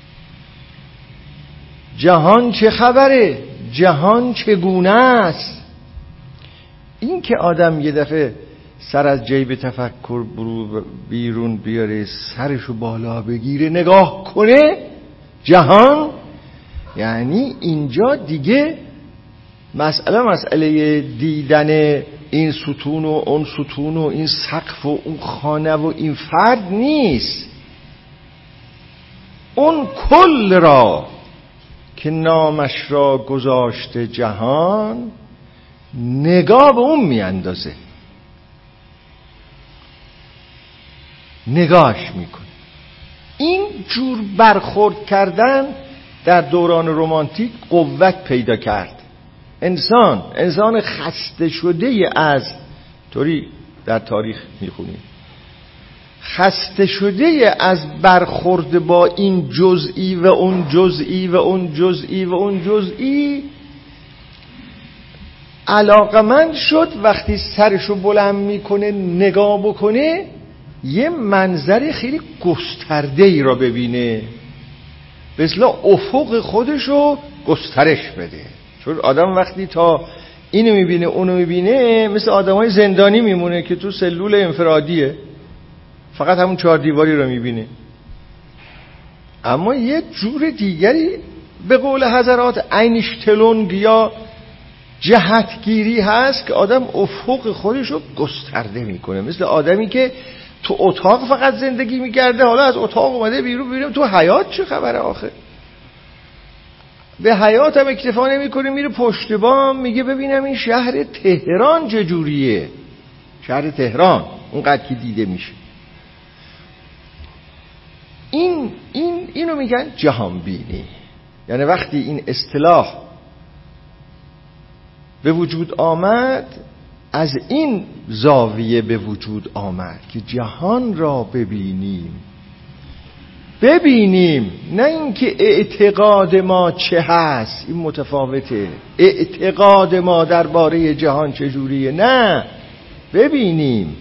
جهان چه خبره؟ جهان چگونه است؟ این که آدم یه دفعه سر از جیب تفکر بیرون بیاره، سرشو بالا بگیره نگاه کنه جهان، یعنی اینجا دیگه مسئله مسئله دیدن این ستون و اون ستون و این سقف و اون خانه و این فرد نیست. اون کل را که نامش را گذاشته جهان نگاه به اون میاندازه، نگاهش میکنه. این جور برخورد کردن در دوران رمانتیک قوت پیدا کرد. انسان انسان خسته شده از طوری در تاریخ میخونیم خسته شده از برخورد با این جزئی و اون جزئی و اون جزئی و اون جزئی علاقمند شد وقتی سرشو بلند میکنه نگاه بکنه یه منظر خیلی گسترده ای را ببینه، به اصطلاح افق خودشو گسترش بده. چون آدم وقتی تا اینو میبینه اونو میبینه مثل آدمای زندانی میمونه که تو سلول انفرادیه، فقط همون چهار دیواری رو میبینه. اما یه جور دیگری به قول حضرات اینشتلونگ یا جهتگیری هست که آدم افق خودش رو گسترده میکنه، مثل آدمی که تو اتاق فقط زندگی میکرده حالا از اتاق اومده بیرون ببینیم تو حیات چه خبره. آخه به حیات هم اکتفا نمیکنه، میره پشت بام میگه ببینم این شهر تهران چجوریه. شهر تهران اونقدر که دیده میشه. این این اینو میگن جهان بینی. یعنی وقتی این اصطلاح به وجود آمد از این زاویه به وجود آمد که جهان را ببینیم ببینیم نه اینکه اعتقاد ما چه هست، این متفاوته. اعتقاد ما درباره جهان چجوریه، نه ببینیم.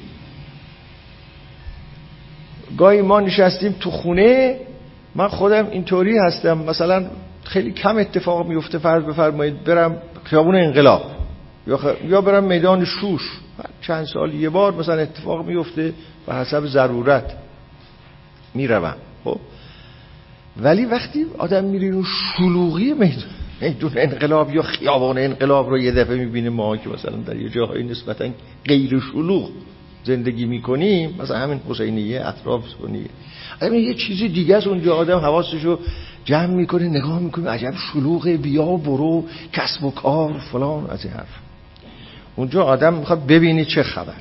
گاهی ما نشستیم تو خونه، من خودم اینطوری هستم، مثلا خیلی کم اتفاق میفته فرض بفرمایید برم خیابون انقلاب یا, خ... یا برم میدان شوش، چند سال یه بار مثلا اتفاق میفته به حسب ضرورت میروم. خب ولی وقتی آدم میره اون شلوغی میدون میدون انقلاب یا خیابان انقلاب رو یه دفعه میبینه، ما که مثلا در یه جاهای نسبتا غیر شلوغ زندگی میکنیم، مثلا همین حسینیه اطراف سنیه، آدم یه چیزی دیگه از اونجا آدم حواسشو جمع میکنه نگاه میکنه عجب شلوغه، بیا و برو کسب و کار فلان از این حرف. اونجا آدم میخواد ببینی چه خبر.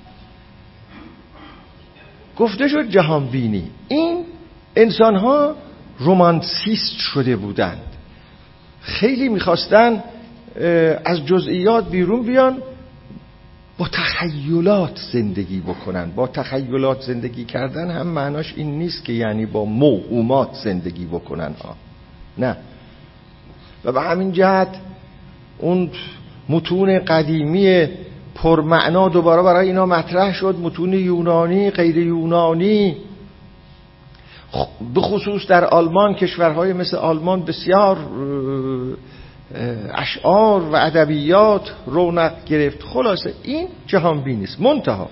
گفته شد جهان بینی. این انسان ها رومانسیست شده بودند، خیلی میخواستن از جزئیات بیرون بیان، با تخیلات زندگی بکنن. با تخیلات زندگی کردن هم معناش این نیست که یعنی با موهومات زندگی بکنن ها، نه. و به همین جهت اون متون قدیمی پرمعنا دوباره برای اینا مطرح شد، متون یونانی غیر یونانی، به خصوص در آلمان، کشورهای مثل آلمان بسیار اشعار و ادبیات رونق گرفت. خلاصه این جهان بینی است. منتها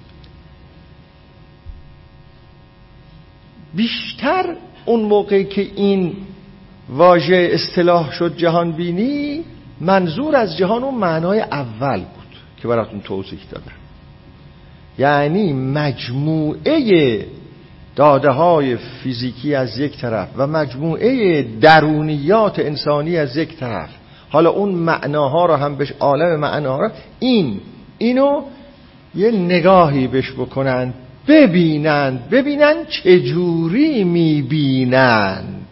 بیشتر اون موقعی که این واژه اصطلاح شد جهان بینی، منظور از جهان اون معنای اول بود که براتون توضیح دادم، یعنی مجموعه داده های فیزیکی از یک طرف و مجموعه درونیات انسانی از یک طرف، حالا اون معناها رو هم بهش، عالم معناها رو، این اینو یه نگاهی بهش بکنن، ببینند ببینند چجوری میبینند.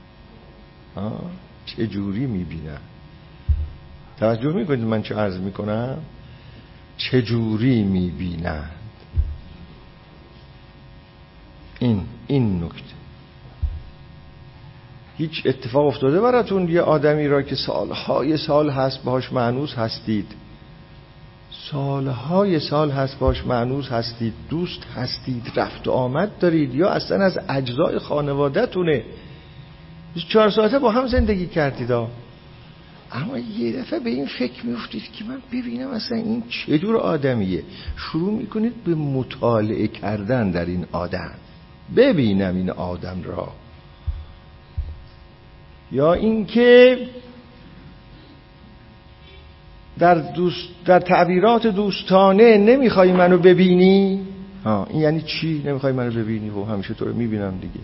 چجوری میبینند؟ توجه میکنید من چه عرض میکنم؟ چجوری میبینند. این این نکته. هیچ اتفاق افتاده براتون یه آدمی را که سالهای سال هست باهاش مانوس هستید، سالهای سال هست باهاش مانوس هستید، دوست هستید، رفت و آمد دارید، یا اصلا از اجزای خانواده‌تونه، بیست و چهار ساعته با هم زندگی کردید ها، اما یه دفعه به این فکر میفتید که من ببینم اصلا این چه جور آدمیه، شروع میکنید به مطالعه کردن در این آدم، ببینم این آدم را. یا اینکه در دوست در تعبیرات دوستانه نمیخوای منو ببینی، ها این یعنی چی؟ نمیخوای منو ببینی و همیشه تو رو میبینم دیگه.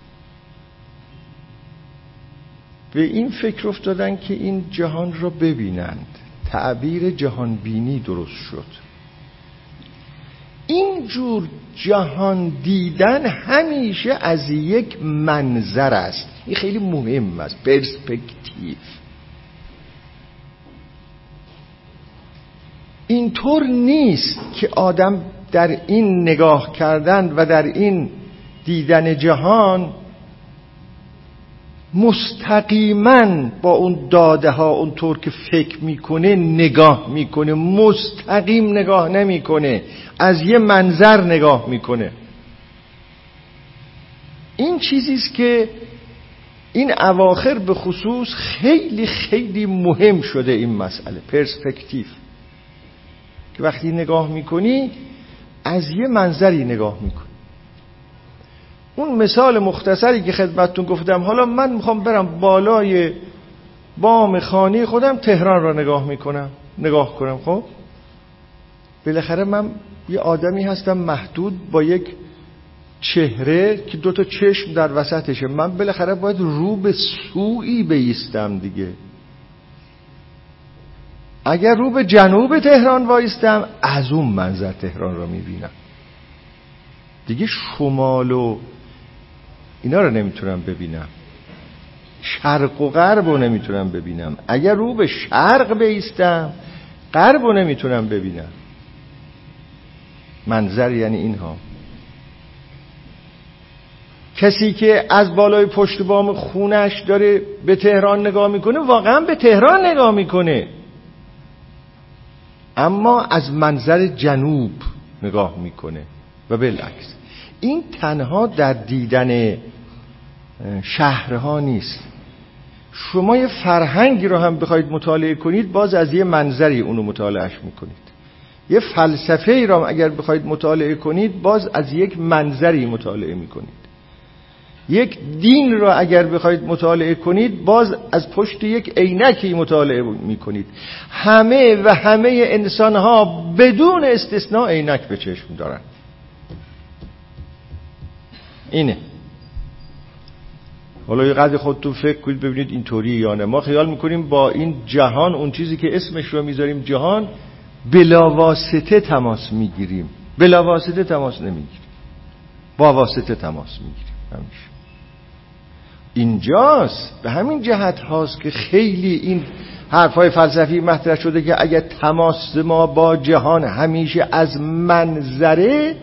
به این فکر افتادن که این جهان را ببینند، تعبیر جهان بینی درست شد. اینجور جهان دیدن همیشه از یک منظر است. این خیلی مهم است، پرسپکتیو. اینطور نیست که آدم در این نگاه کردن و در این دیدن جهان مستقیما با اون داده ها اونطور که فکر میکنه نگاه میکنه، مستقیم نگاه نمیکنه، از یه منظر نگاه میکنه. این چیزیست که این اواخر به خصوص خیلی خیلی مهم شده، این مسئله پرسپکتیو، که وقتی نگاه میکنی از یه منظری نگاه میکنی. اون مثال مختصری که خدمتتون گفتم، حالا من میخوام برم بالای بام خانه خودم تهران را نگاه میکنم نگاه کنم، خب بالاخره من یه آدمی هستم محدود با یک چهره که دوتا چشم در وسطشه، من بالاخره باید رو به سویی بایستم دیگه. اگر رو به جنوب تهران وایستم از اون منظر تهران را میبینم دیگه، شمال و اینا رو نمیتونم ببینم، شرق و غرب رو نمیتونم ببینم. اگر رو به شرق بایستم غرب رو نمیتونم ببینم. منظر یعنی اینها. کسی که از بالای پشت بام خونش داره به تهران نگاه میکنه واقعا به تهران نگاه میکنه، اما از منظر جنوب نگاه میکنه و بالعکس. این تنها در دیدن شهرها نیست. شما یه فرهنگی رو هم بخواید مطالعه کنید باز از یه منظری اونو مطالعهش میکنید. یه فلسفه‌ای رو اگر بخواید مطالعه کنید باز از یک منظری مطالعه میکنید. یک دین رو اگر بخواید مطالعه کنید باز از پشت یک عینکی مطالعه میکنید. همه و همه انسان‌ها بدون استثناء عینک به چشم دارن. اینه. حالا یه قدر خودتون فکر کنید ببینید اینطوریه یا نه. ما خیال میکنیم با این جهان، اون چیزی که اسمش رو میذاریم جهان، بلاواسطه تماس میگیریم. بلاواسطه تماس نمیگیریم، با واسطه تماس میگیریم. همیشه اینجاست، به همین جهت هاست که خیلی این حرفای فلسفی مطرح شده که اگر تماس ما با جهان همیشه از منظره،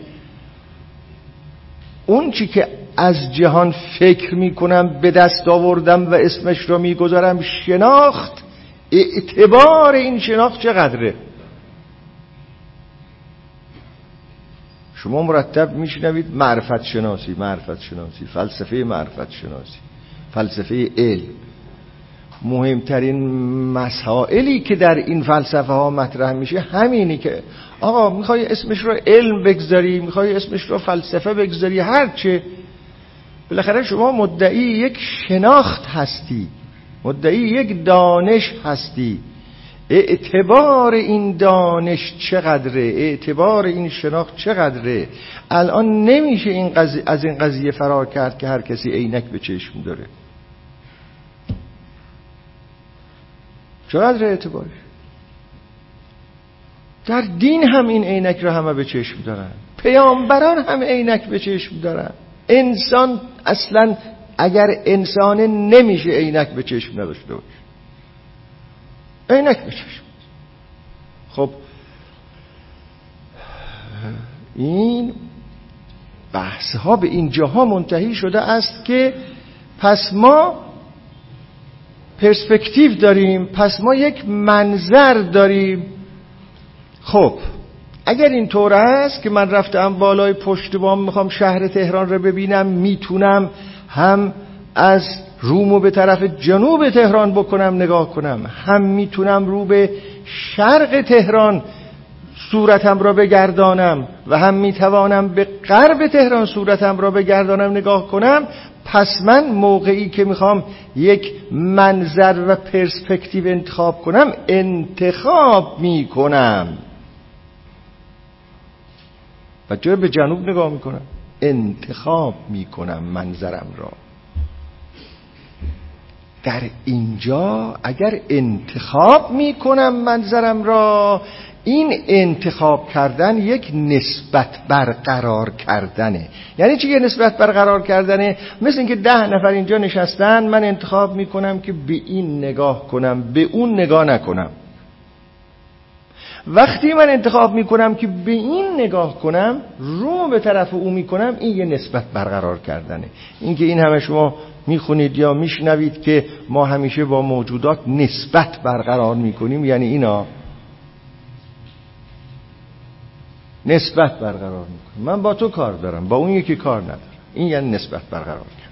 اون چی که از جهان فکر میکنم به دست آوردم و اسمش رو میگذارم شناخت، اعتبار این شناخت چقدره؟ شما مرتب میشنوید معرفت شناسی، معرفت شناسی، فلسفه معرفت شناسی، فلسفه علم. مهمترین مسائلی که در این فلسفه ها مطرح میشه همینی که آقا میخوای اسمش رو علم بگذاری، میخوای اسمش رو فلسفه بگذاری، هرچه، بالاخره شما مدعی یک شناخت هستی، مدعی یک دانش هستی. اعتبار این دانش چقدره، اعتبار این شناخت چقدره؟ الان نمیشه این قضیه از این قضیه فرار کرد که هر کسی عینک به چشم داره. چقدر اعتبارش؟ در دین هم این عینک رو همه به چشم دارن، پیامبران هم عینک به چشم دارن. انسان اصلا اگر انسان نمیشه عینک به چشم نداشته باشه، عینک به چشم. خب این بحث ها به اینجاها منتهی شده است که پس ما پرسپکتیو داریم، پس ما یک منظر داریم. خب اگر این طور است که من رفتم بالای پشت بام میخوام شهر تهران رو ببینم، میتونم هم از رومو به طرف جنوب تهران بکنم نگاه کنم، هم میتونم رو به شرق تهران صورتم را بگردانم و هم میتوانم به غرب تهران صورتم را بگردانم نگاه کنم. پس من موقعی که میخوام یک منظر و پرسپکتیو انتخاب کنم، انتخاب میکنم و جای به جنوب نگاه میکنم، انتخاب میکنم منظرم را. در اینجا اگر انتخاب میکنم منظرم را، این انتخاب کردن یک نسبت برقرار کردنه. یعنی چی یه نسبت برقرار کردنه؟ مثل اینکه ده نفر اینجا نشستن، من انتخاب میکنم که به این نگاه کنم، به اون نگاه نکنم. وقتی من انتخاب میکنم که به این نگاه کنم، رو به طرف او میکنم، این یه نسبت برقرار کردنه. این که این همه شما میخونید یا میشنوید که ما همیشه با موجودات نسبت برقرار میکنیم، یعنی اینا نسبت برقرار میکنیم. من با تو کار دارم، با اون یکی کار ندارم. این یعنی نسبت برقرار کرد.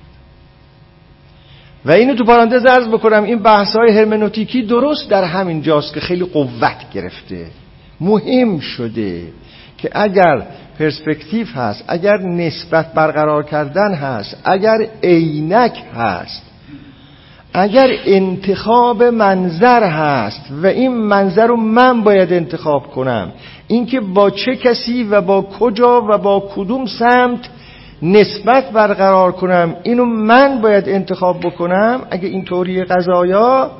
و اینو تو پرانتز عرض بکنم، این بحث‌های هرمنوتیکی درست در همین جاست که خیلی قوت گرفته. مهم شده که اگر پرسپکتیو هست، اگر نسبت برقرار کردن هست، اگر عینک هست، اگر انتخاب منظر هست و این منظر رو من باید انتخاب کنم، اینکه با چه کسی و با کجا و با کدوم سمت نسبت برقرار کنم، اینو من باید انتخاب بکنم. اگه اینطوری قضایا،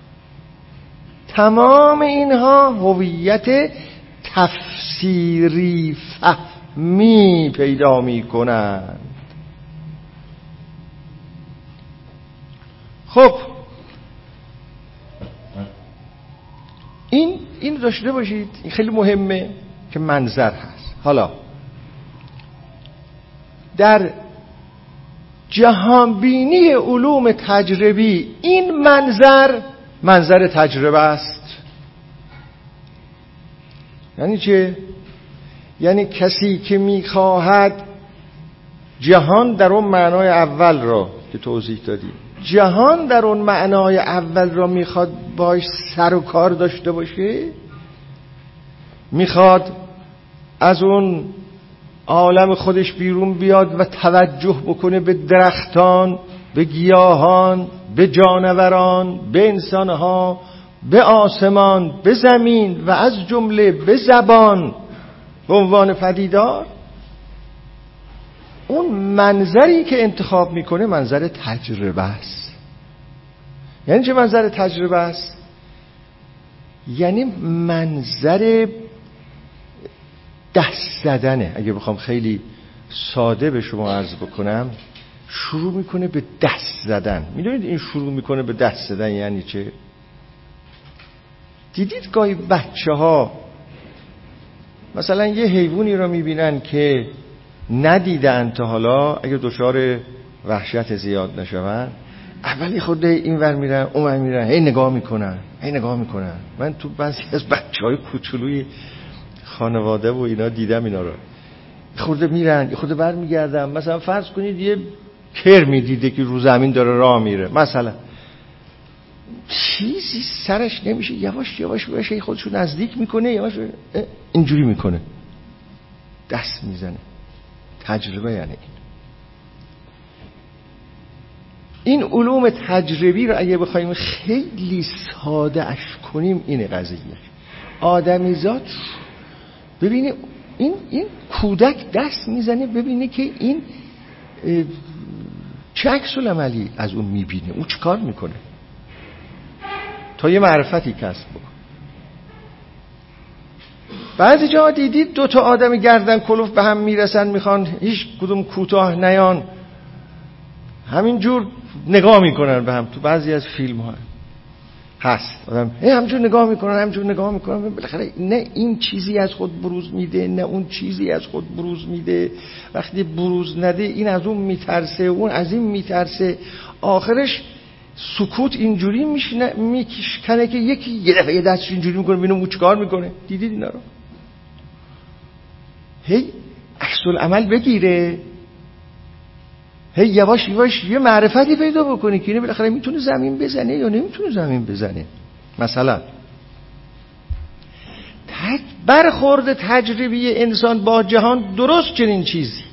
تمام اینها هویت تفسیری فهمی پیدا می کنند. خب این این داشته باشید، این خیلی مهمه که منظر هست. حالا در جهانبینی علوم تجربی این منظر منظر تجربه است. یعنی چه؟ یعنی کسی که میخواهد جهان در اون معنای اول را که توضیح دادیم، جهان در اون معنای اول را میخواد باش سر و کار داشته باشه، میخواد از اون عالم خودش بیرون بیاد و توجه بکنه به درختان، به گیاهان، به جانوران، به انسانها، به آسمان، به زمین و از جمله به زبان به عنوان پدیدار. اون منظری که انتخاب میکنه منظر تجربه است. یعنی چه منظر تجربه است؟ یعنی منظر دست زدنه. اگه بخوام خیلی ساده به شما عرض بکنم، شروع میکنه به دست زدن. میدونید این شروع میکنه به دست زدن یعنی چه؟ دیدید گاهی بچه ها مثلا یه حیوانی رو میبینن که ندیدن تا حالا، اگه دچار وحشت زیاد نشون، اولی خود این ور میرن اون ور میرن، هی نگاه میکنن هی نگاه میکنن. من تو بعضی از بچهای کوچولوی خانواده و اینا دیدم اینا رو. خورده میرن خورده بر میگردن. مثلا فرض کنید یه کرمی دیده که رو زمین داره راه میره، مثلا چیزی سرش نمیشه، یواش یواش باشه خودشو نزدیک میکنه، یواش اینجوری میکنه، دست میزنه. تجربه یعنی این این علوم تجربی رو اگه بخوایم خیلی ساده اش کنیم، اینه قضیه. آدمیزاد ببینه این این کودک دست میزنه، ببینه که این چه عکس العملی از اون میبینه، اون چه کار میکنه تا یه معرفتی کسب بکنه. بعضی جا دیدید دو تا آدم گردن کلوف به هم میرسن، میخوان هیچ کدوم کوتاه نیان، همینجور نگاه میکنن به هم. تو بعضی از فیلم ها هست آدم همینجور نگاه میکنن همینجور نگاه میکنن، بالاخره نه این چیزی از خود بروز میده نه اون چیزی از خود بروز میده. وقتی بروز نده این از اون میترسه، اون از این میترسه، آخرش سکوت اینجوری میشنه میکنه که یکی یه دفعه یه دستش اینجوری میکنه، ببینم اون چیکار میکنه. دیدید اینا رو؟ هی عکس العمل بگیره، هی یواش یواش یه معرفتی پیدا بکنه که اینه بالاخره میتونه زمین بزنه یا نمیتونه زمین بزنه. مثلا برخورد تجربی انسان با جهان درست چنین چیزی.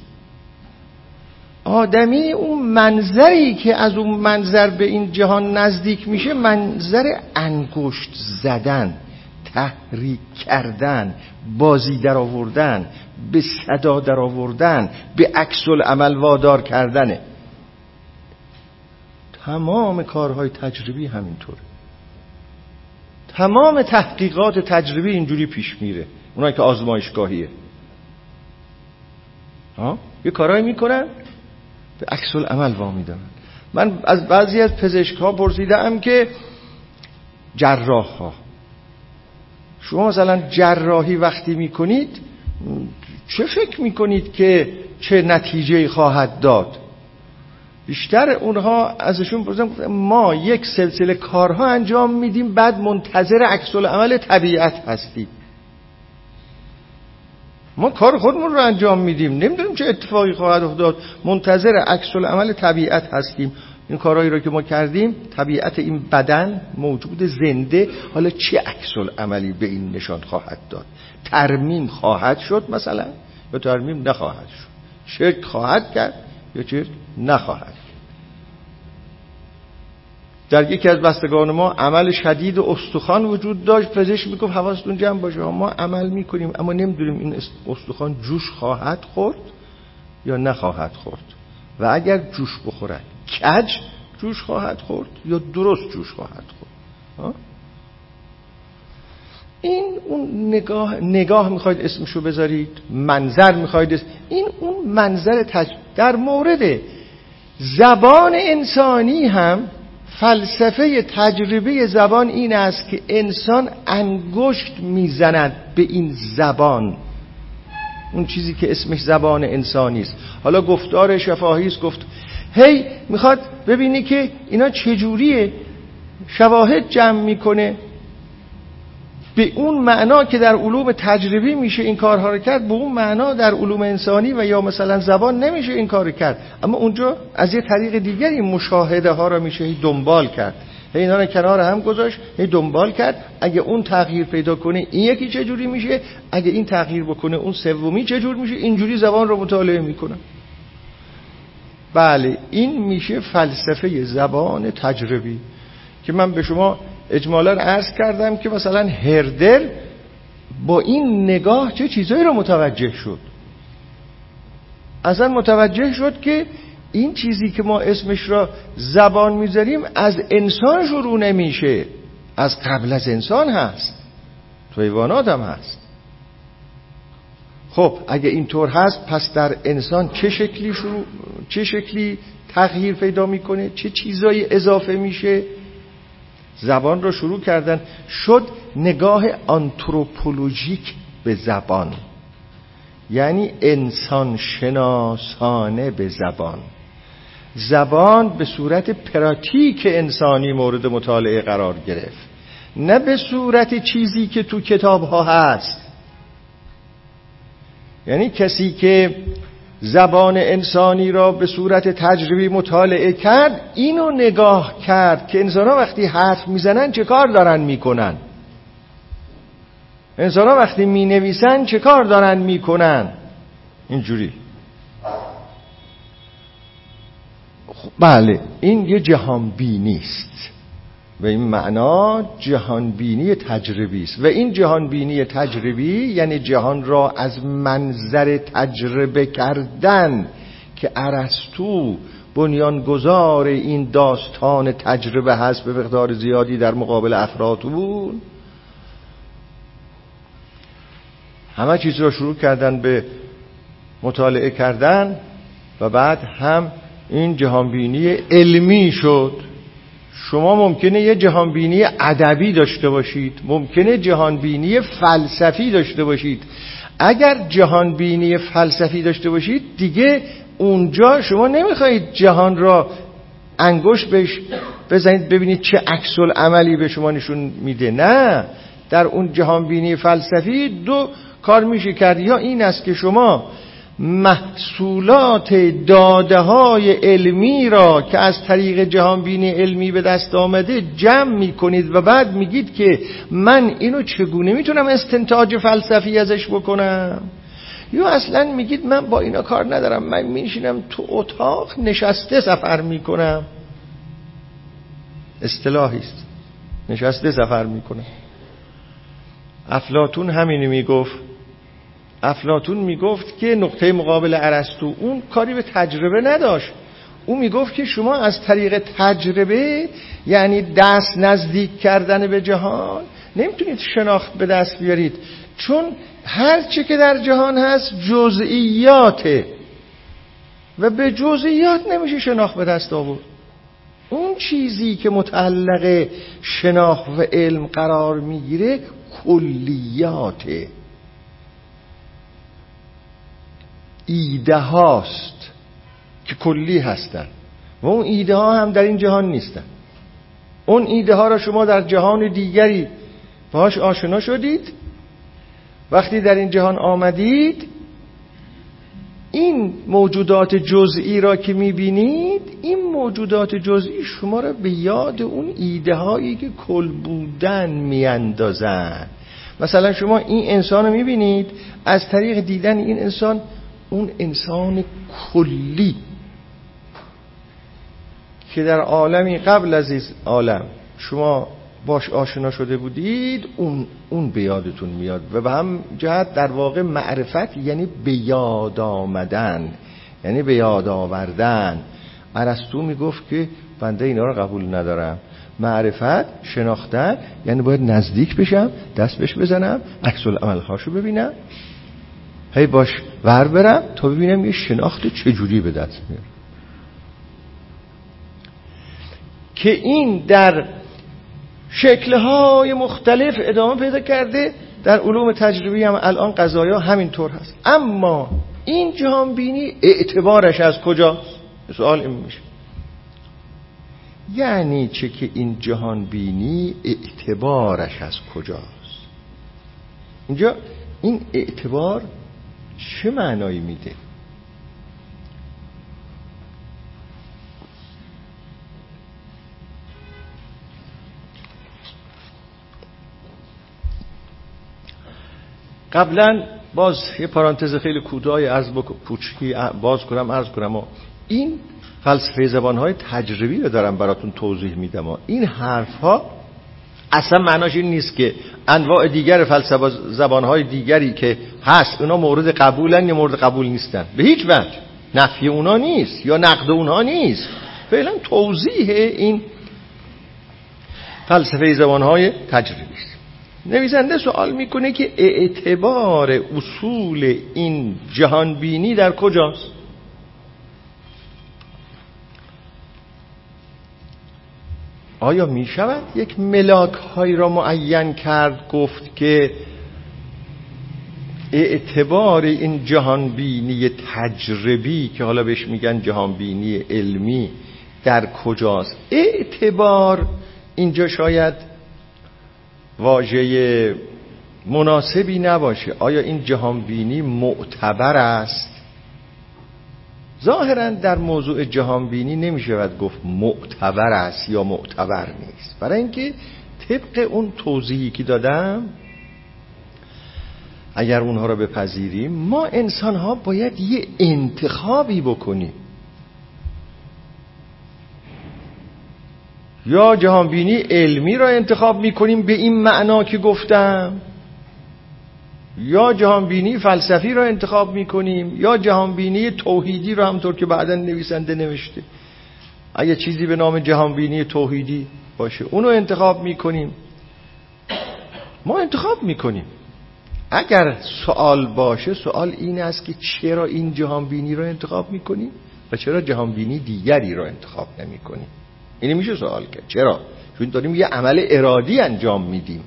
آدمی اون منظری که از اون منظر به این جهان نزدیک میشه، منظر انگشت زدن، تحریک کردن، بازی در آوردن، به صدا در آوردن، به عکس العمل وادار کردنه. تمام کارهای تجربی همینطوره. تمام تحقیقات تجربی اینجوری پیش میره، اونایی که آزمایشگاهیه ها یه کارایی میکنن به عکس العمل وامیدن. من از بعضی از پزشک‌ها پرسیدم که جراح‌ها، شما مثلا جراحی وقتی میکنید چه فکر میکنید که چه نتیجه‌ای خواهد داد؟ بیشتر اونها ازشون پرسیدم ما یک سلسله کارها انجام میدیم بعد منتظر عکس العمل طبیعت هستیم. ما کار خودمون رو انجام میدیم، نمیدونیم چه اتفاقی خواهد افتاد، منتظر عکس العمل طبیعت هستیم. این کارهایی رو که ما کردیم، طبیعت این بدن موجود زنده حالا چه عکس العملی به این نشان خواهد داد؟ ترمیم خواهد شد مثلا یا ترمیم نخواهد شد؟ شرک خواهد کرد یا شرک نخواهد کرد؟ در یکی از بستگان ما عمل شدید استخوان وجود داشت، پزشک میگفت حواستون جمع باشه، ما عمل میکنیم اما نمیدونیم این استخوان جوش خواهد خورد یا نخواهد خورد، و اگر جوش بخورد کج جوش خواهد خورد یا درست جوش خواهد خورد. این اون نگاه نگاه میخواید اسمشو بذارید، منظر میخواید اسم... این اون منظر تج... در مورد زبان انسانی هم فلسفه تجربه زبان این است که انسان انگشت میزند به این زبان، اون چیزی که اسمش زبان انسانی است. حالا گفتار شفاهی است، گفت هی میخواد ببینی که اینا چجوریه، شواهد جمع میکنه به اون معنا که در علوم تجربی میشه این کارها رو کرد، به اون معنا در علوم انسانی و یا مثلا زبان نمیشه این کار رو کرد. اما اونجا از یه طریق دیگری مشاهده ها رو میشه دنبال کرد، هی اینا رو کنار هم گذاشت، هی دنبال کرد اگه اون تغییر پیدا کنه این یکی چجوری میشه، اگه این تغییر بکنه اون سومی چجور میشه، اینجوری زبان رو مطالعه میکنه. بله این میشه فلسفه زبان تجربی که من به شما اجمالاً عرض کردم که مثلا هردر با این نگاه چه چیزایی رو متوجه شد. اصلا متوجه شد که این چیزی که ما اسمش را زبان میذاریم از انسان شروع نمیشه، از قبل از انسان هست، تو حیوانات هم هست. خب اگه اینطور هست پس در انسان چه شکلی شروع چه شکلی تغییر پیدا میکنه، چه چیزایی اضافه میشه؟ زبان رو شروع کردن، شد نگاه آنتروپولوژیک به زبان، یعنی انسان شناسانه به زبان. زبان به صورت پراتیک انسانی مورد مطالعه قرار گرفت، نه به صورت چیزی که تو کتاب ها هست. یعنی کسی که زبان انسانی را به صورت تجربی مطالعه کرد، اینو نگاه کرد که انسان ها وقتی حرف میزنن چه کار دارن میکنن، انسان ها وقتی می نویسن چه کار دارن میکنن، اینجوری. بله این یه جهان بینی است و این معنا جهان بینی تجربی است، و این جهان بینی تجربی یعنی جهان را از منظر تجربه کردن که ارسطو بنیانگذار این داستان تجربه هست به مقدار زیادی در مقابل افلاطون. همه چیز را شروع کردن به مطالعه کردن و بعد هم این جهانبینی علمی شد. شما ممکنه یه جهانبینی ادبی داشته باشید، ممکنه جهانبینی فلسفی داشته باشید. اگر جهانبینی فلسفی داشته باشید دیگه اونجا شما نمیخواید جهان را انگشت بهش بزنید ببینید چه عکس العملی به شما نشون میده. نه، در اون جهانبینی فلسفی دو کار میشه کرد، یا این است که شما محصولات داده های علمی را که از طریق جهانبینی علمی به دست آمده جمع میکنید و بعد میگید که من اینو چگونه میتونم استنتاج فلسفی ازش بکنم، یا اصلا میگید من با اینا کار ندارم، من میشینم تو اتاق نشسته سفر میکنم. اصطلاحی است، نشسته سفر میکنم. افلاطون همینو میگفت. افلاطون میگفت که نقطه مقابل ارسطو اون کاری به تجربه نداشت. اون میگفت که شما از طریق تجربه، یعنی دست نزدیک کردن به جهان، نمیتونید شناخت به دست بیارید، چون هر چی که در جهان هست جزئیاته و به جزئیات نمیشه شناخت به دست آورد. اون چیزی که متعلق شناخت و علم قرار میگیره کلیاته، ایده هاست که کلی هستن و اون ایده ها هم در این جهان نیستن. اون ایده ها را شما در جهان دیگری باهاش آشنا شدید، وقتی در این جهان آمدید این موجودات جزئی را که میبینید، این موجودات جزئی شما را به یاد اون ایده هایی که کل بودن میاندازن. مثلا شما این انسان رو میبینید، از طریق دیدن این انسان، اون انسان کلی که در عالمی قبل از این عالم شما باش آشنا شده بودید، اون اون به یادتون میاد و به هم جهت در واقع معرفت یعنی به یاد آمدن، یعنی به یاد آوردن. ارسطو میگفت که بنده اینا رو قبول ندارم. معرفت، شناختن یعنی باید نزدیک بشم، دست بهش بزنم، عکس العمل هاشو ببینم، هی باش ور برم تا ببینم یه شناخت چجوری به دست میاره. که این در شکل‌های مختلف ادامه پیدا کرده، در علوم تجربی هم الان قضایا همینطور هست. اما این جهان بینی اعتبارش از کجاست؟ سوال این میشه، یعنی چه که این جهان بینی اعتبارش از کجاست؟ اینجا این اعتبار چه معنایی میده؟ قبلا باز یه پرانتز خیلی کوتاهی عرض کوچکی باز کنم عرض کنم و این فلسفه زبانهای تجربی رو دارم براتون توضیح میدم و این حرفها اصلا معناش این نیست که انواع دیگر فلسفه زبانهای دیگری که هست اونا مورد قبولن یا مورد قبول نیستن، به هیچ وجه نفی اونا نیست یا نقد اونا نیست، فعلا توضیح این فلسفه زبانهای تجربی است. نویسنده سوال میکنه که اعتبار اصول این جهان بینی در کجاست؟ آیا میشود یک ملاک هایی را معین کرد گفت که اعتبار این جهان بینی تجربی که حالا بهش میگن جهان بینی علمی در کجاست؟ اعتبار اینجا شاید واژه مناسبی نباشه. آیا این جهان بینی معتبر است؟ ظاهرا در موضوع جهان بینی نمیشود گفت معتبر است یا معتبر نیست، برای اینکه طبق اون توضیحی که دادم اگر اونها را بپذیریم، ما انسان ها باید یه انتخابی بکنیم، یا جهان بینی علمی را انتخاب میکنیم به این معنا که گفتم، یا جهان بینی فلسفی را انتخاب میکنیم، یا جهان بینی توحیدی را همطور که بعداً نویسنده نوشته اگه چیزی به نام جهان بینی توحیدی باشه اونو انتخاب میکنیم. ما انتخاب میکنیم. اگر سوال باشه، سوال این است که چرا این جهان بینی را انتخاب میکنیم و چرا جهان بینی دیگری را انتخاب نمیکنیم؟ اینی میشه سوال کرد. چرا؟ چون داریم یه عمل ارادی انجام میدیم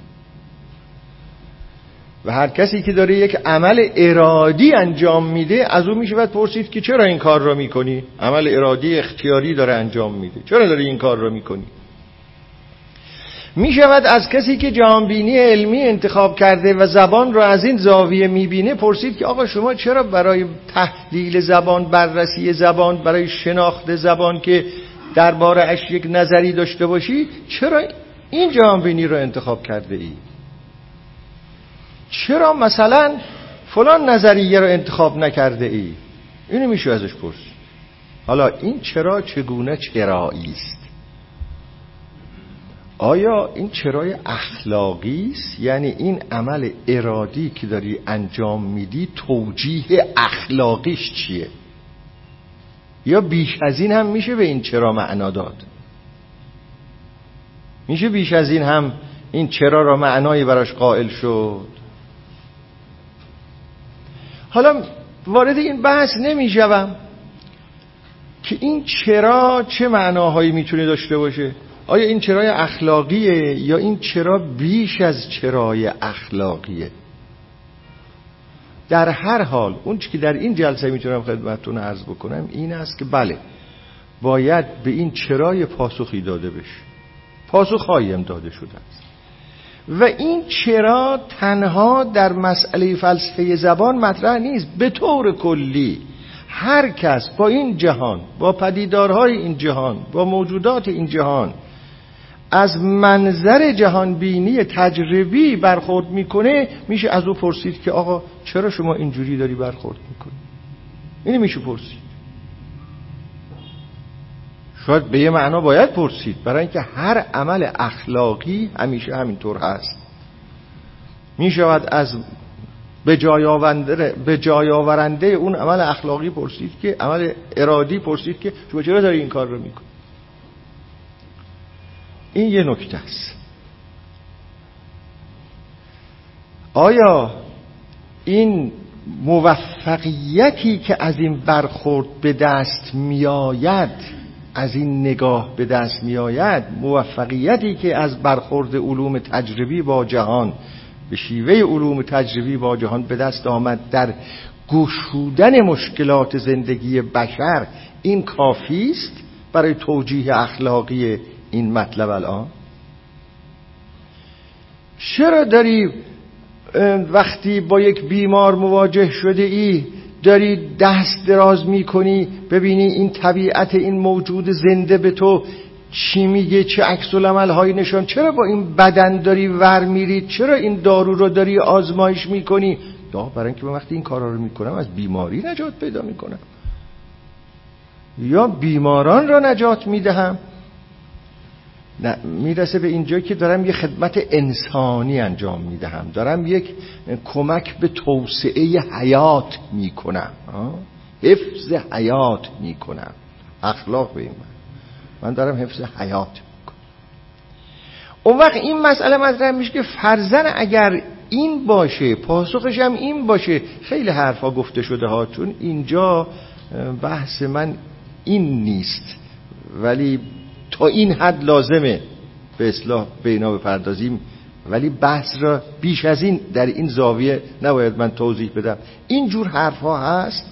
و هر کسی که داره یک عمل ارادی انجام میده از اون میشه باید پرسید که چرا این کار را میکنی؟ عمل ارادی اختیاری داره انجام میده، چرا داری این کار را میکنی؟ میشود از کسی که جهانبینی علمی انتخاب کرده و زبان را از این زاویه میبینه پرسید که آقا شما چرا برای تحلیل زبان، بررسی زبان، برای شناخت زبان که درباره اش یک نظری داشته باشی، چرا این جهانبینی را انتخاب کرده ای؟ چرا مثلا فلان نظریه را انتخاب نکرده ای؟ اینو میشه ازش پرسید. حالا این چرا چگونه چرایی است؟ آیا این چرای اخلاقی است؟ یعنی این عمل ارادی که داری انجام میدی توجیه اخلاقیش چیه؟ یا بیش از این هم میشه به این چرا معنا داد؟ میشه بیش از این هم این چرا را معنایی براش قائل شد. حالا وارد این بحث نمی شوم که این چرا چه معناهایی میتونه داشته باشه. آیا این چرای اخلاقیه یا این چرا بیش از چرای اخلاقیه؟ در هر حال اون چی که در این جلسه میتونم خدمتتون عرض بکنم این است که بله، باید به این چرای پاسخی داده بشه. پاسخهایی هم داده شده است و این چرا تنها در مسئله فلسفه زبان مطرح نیست. به طور کلی هر کس با این جهان، با پدیدارهای این جهان، با موجودات این جهان از منظر جهان بینی تجربی برخورد میکنه، میشه از او پرسید که آقا چرا شما اینجوری داری برخورد میکنی؟ اینو میشه پرسید. شاید به یه معنا باید پرسید، برای اینکه هر عمل اخلاقی همیشه همینطور هست. میشود از به جای آورنده به جای آورنده اون عمل اخلاقی پرسید که عمل ارادی پرسید که شما چرا داری این کار رو میکنی؟ این یه نکته است. آیا این موفقیتی که از این برخورد به دست میآید، از این نگاه به دست میآید، موفقیتی که از برخورد علوم تجربی با جهان به شیوه علوم تجربی با جهان به دست آمد در گشودن مشکلات زندگی بشر، این کافی است برای توجیه اخلاقی این مطلب الان؟ چرا داری وقتی با یک بیمار مواجه شده ای داری دست دراز میکنی ببینی این طبیعت این موجود زنده به تو چی میگه، چه عکس العمل هایی نشان، چرا با این بدن داری ور میری، چرا این دارو رو داری آزمایش میکنی؟ یا برای اینکه من وقتی این کارا رو میکنم از بیماری نجات پیدا میکنم یا بیماران را نجات میدهم. نه، میرسه به اینجا که دارم یک خدمت انسانی انجام میدهم، دارم یک کمک به توسعه حیات میکنم، حفظ حیات میکنم. اخلاق به این من من دارم حفظ حیات میکنم. اون وقت این مسئله مطرح میشه که فرضاً اگر این باشه، پاسخش هم این باشه. خیلی حرفا گفته شده ها، چون اینجا بحث من این نیست، ولی تا این حد لازمه به اصلاح به اینا بپردازیم، ولی بحث را بیش از این در این زاویه نباید من توضیح بدم. اینجور حرفا هست.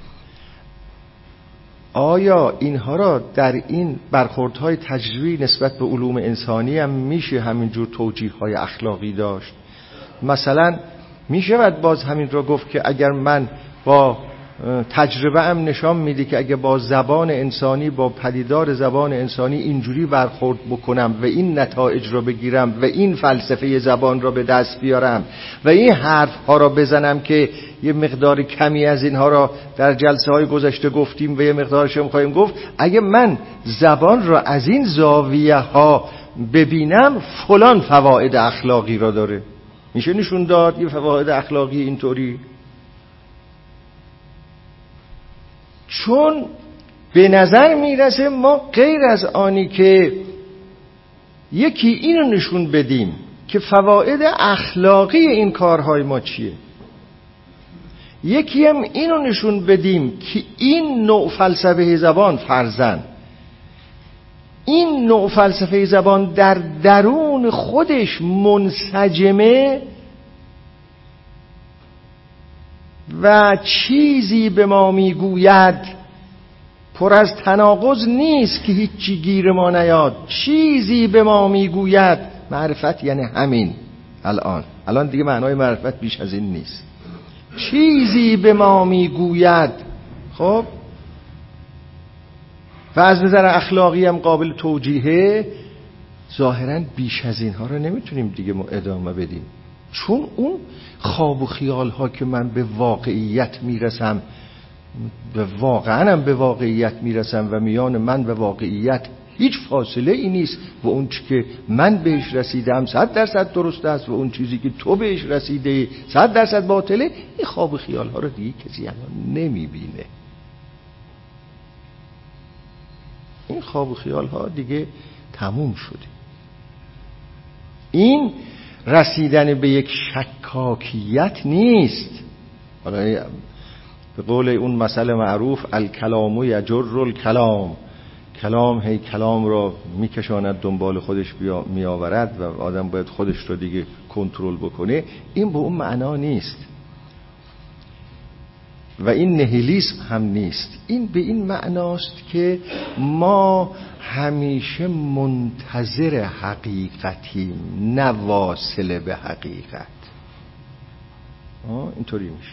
آیا اینها را در این برخوردهای تجربی نسبت به علوم انسانی هم میشه همینجور توجیه‌های اخلاقی داشت؟ مثلا میشود باز همین را گفت که اگر من با تجربه هم نشان میده که اگه با زبان انسانی، با پدیدار زبان انسانی اینجوری برخورد بکنم و این نتایج رو بگیرم و این فلسفه زبان رو به دست بیارم و این حرف ها رو بزنم که یه مقدار کمی از اینها رو در جلسه های گذشته گفتیم و یه مقدارش هم خواهیم گفت، اگه من زبان رو از این زاویه ها ببینم فلان فواید اخلاقی را داره. میشه نشون داد یه فواید اخلاقی اینطوری؟ چون به نظر میرسه ما غیر از آنی که یکی اینو نشون بدیم که فواید اخلاقی این کارهای ما چیه، یکی هم اینو نشون بدیم که این نوع فلسفه زبان فرضاً این نوع فلسفه زبان در درون خودش منسجمه و چیزی به ما میگوید، پر از تناقض نیست که هیچی گیر ما نیاد، چیزی به ما میگوید. معرفت یعنی همین. الان الان دیگه معنای معرفت بیش از این نیست. چیزی به ما میگوید. خب و از نظر اخلاقی هم قابل توجیهه. ظاهراً بیش از اینها رو نمیتونیم دیگه ما ادامه بدیم، چون اون خواب و خیال ها که من به واقعیت میرسم، به واقعاً هم به واقعیت میرسم و میان من و واقعیت هیچ فاصله ای نیست و اون چیزی که من بهش رسیدم صد درصد درست است و اون چیزی که تو بهش رسیده صد درصد باطله. این خواب و خیال ها رو دیگه کسی الان نمیبینه. این خواب و خیال ها دیگه تموم شده. این رسیدن به یک شکاکیت نیست. حالا به قول اون مثل معروف الکلام یجر الکلام، کلام هی کلام را میکشاند دنبال خودش میآورد و آدم باید خودش رو دیگه کنترل بکنه. این به اون معنا نیست و این نهیلیسم هم نیست. این به این معناست که ما همیشه منتظر حقیقتیم، نه واصل به حقیقت. اینطوری میشه.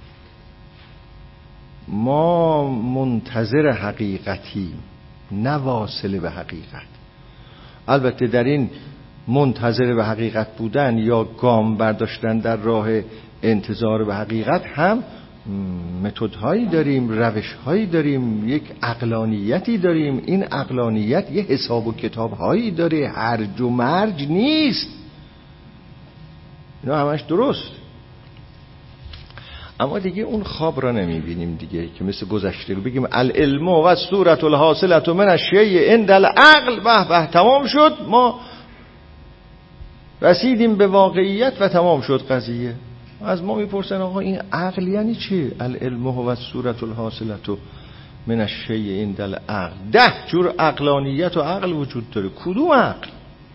ما منتظر حقیقتیم، نه واصل به حقیقت. البته در این منتظر به حقیقت بودن یا گام برداشتن در راه انتظار به حقیقت هم متدهایی داریم، روشهایی داریم، یک عقلانیتی داریم. این عقلانیت یه حساب و کتابهایی داره، هرج و مرج نیست. اینا همش درست. اما دیگه اون خواب را نمیبینیم دیگه که مثل گذشته بگیم العلم و الصورة الحاصلة من الشیء عند العقل، به به تمام شد، ما رسیدیم به واقعیت و تمام شد قضیه. از ما میپرسن آقا این عقل یعنی چی؟ العلم و الصورة الحاصلة من الشیء عند العقل. ده جور عقلانیت و عقل وجود داره، کدوم عقل؟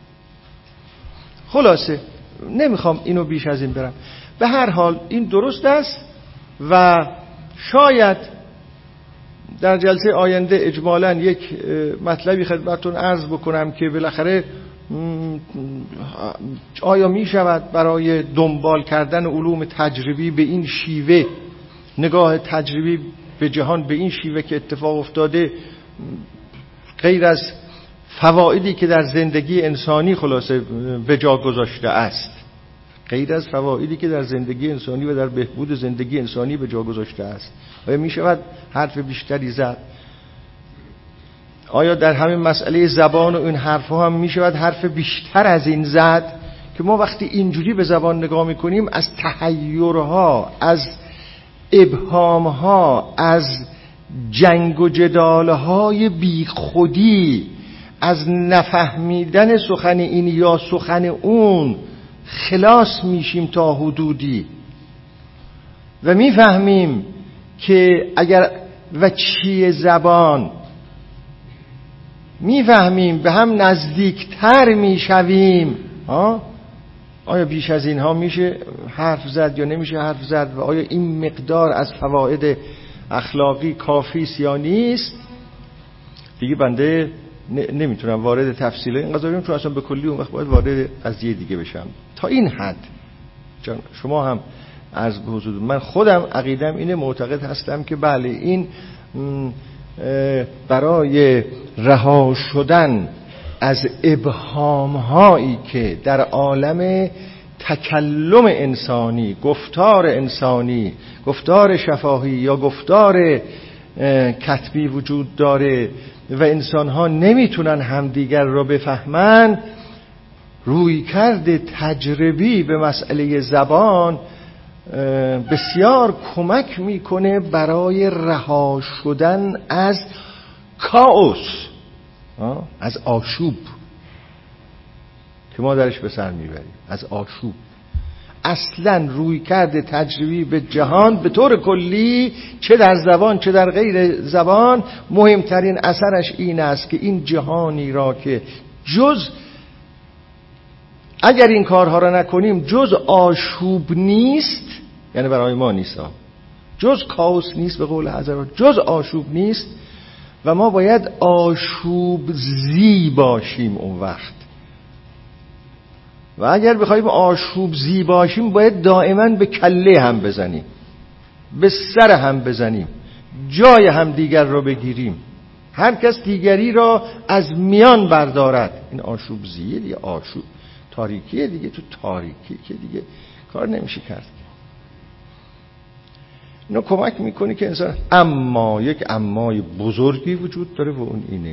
خلاصه نمیخوام اینو بیش از این برم. به هر حال این درست است و شاید در جلسه آینده اجمالاً یک مطلبی خدمتتون عرض بکنم که بالاخره آیا می شود برای دنبال کردن علوم تجربی به این شیوه، نگاه تجربی به جهان به این شیوه که اتفاق افتاده، غیر از فوایدی که در زندگی انسانی خلاصه به جا گذاشته است، غیر از فوایدی که در زندگی انسانی و در بهبود زندگی انسانی به جا گذاشته است، آیا می شود حرف بیشتری زد؟ آیا در همین مسئله زبان و این حرفها هم می شود حرف بیشتر از این زد؟ که ما وقتی اینجوری به زبان نگاه می کنیم از تحیرها، از ابهامها، از جنگ و جدالهای بی خودی، از نفهمیدن سخن این یا سخن اون خلاص میشیم تا حدودی و میفهمیم که اگر وجهی زبان میفهمیم به هم نزدیکتر میشویم. آیا بیش از اینها میشه حرف زد یا نمیشه حرف زد و آیا این مقدار از فواید اخلاقی کافی است یا نیست؟ دیگه بنده نمیتونم وارد تفصیل این قضایا، چون اصلا به کلی اون وقت باید وارد قضیه دیگه بشم. تا این حد چون شما هم عرض به حضور، من خودم عقیدم اینه، معتقد هستم که بله این برای رها شدن از ابهام هایی که در عالم تکلم انسانی، گفتار انسانی، گفتار شفاهی یا گفتار کتبی وجود داره و انسان ها نمیتونن همدیگر را بفهمن، روی کرده تجربی به مسئله زبان بسیار کمک میکنه برای رها شدن از کائوس، از آشوب که ما درش به سر میبریم، از آشوب. اصلا روی کرده تجربی به جهان به طور کلی، چه در زبان چه در غیر زبان، مهمترین اثرش این است که این جهانی را که جز اگر این کارها را نکنیم جز آشوب نیست، یعنی برای ما نیست، جز کائوس نیست، به قول حضرات جز آشوب نیست و ما باید آشوب زی باشیم اون وقت. و اگر بخوایم آشوب زی باشیم باید دائما به کله هم بزنیم، به سر هم بزنیم، جای هم دیگر را بگیریم، هر کس دیگری را از میان بردارد. این آشوب زیه دیگه، آشوب تاریکیه دیگه، تو تاریکی که دیگه کار نمیشه کرد. اینو کمک میکنه که انسان، اما یک امای بزرگی وجود داره و اون اینه: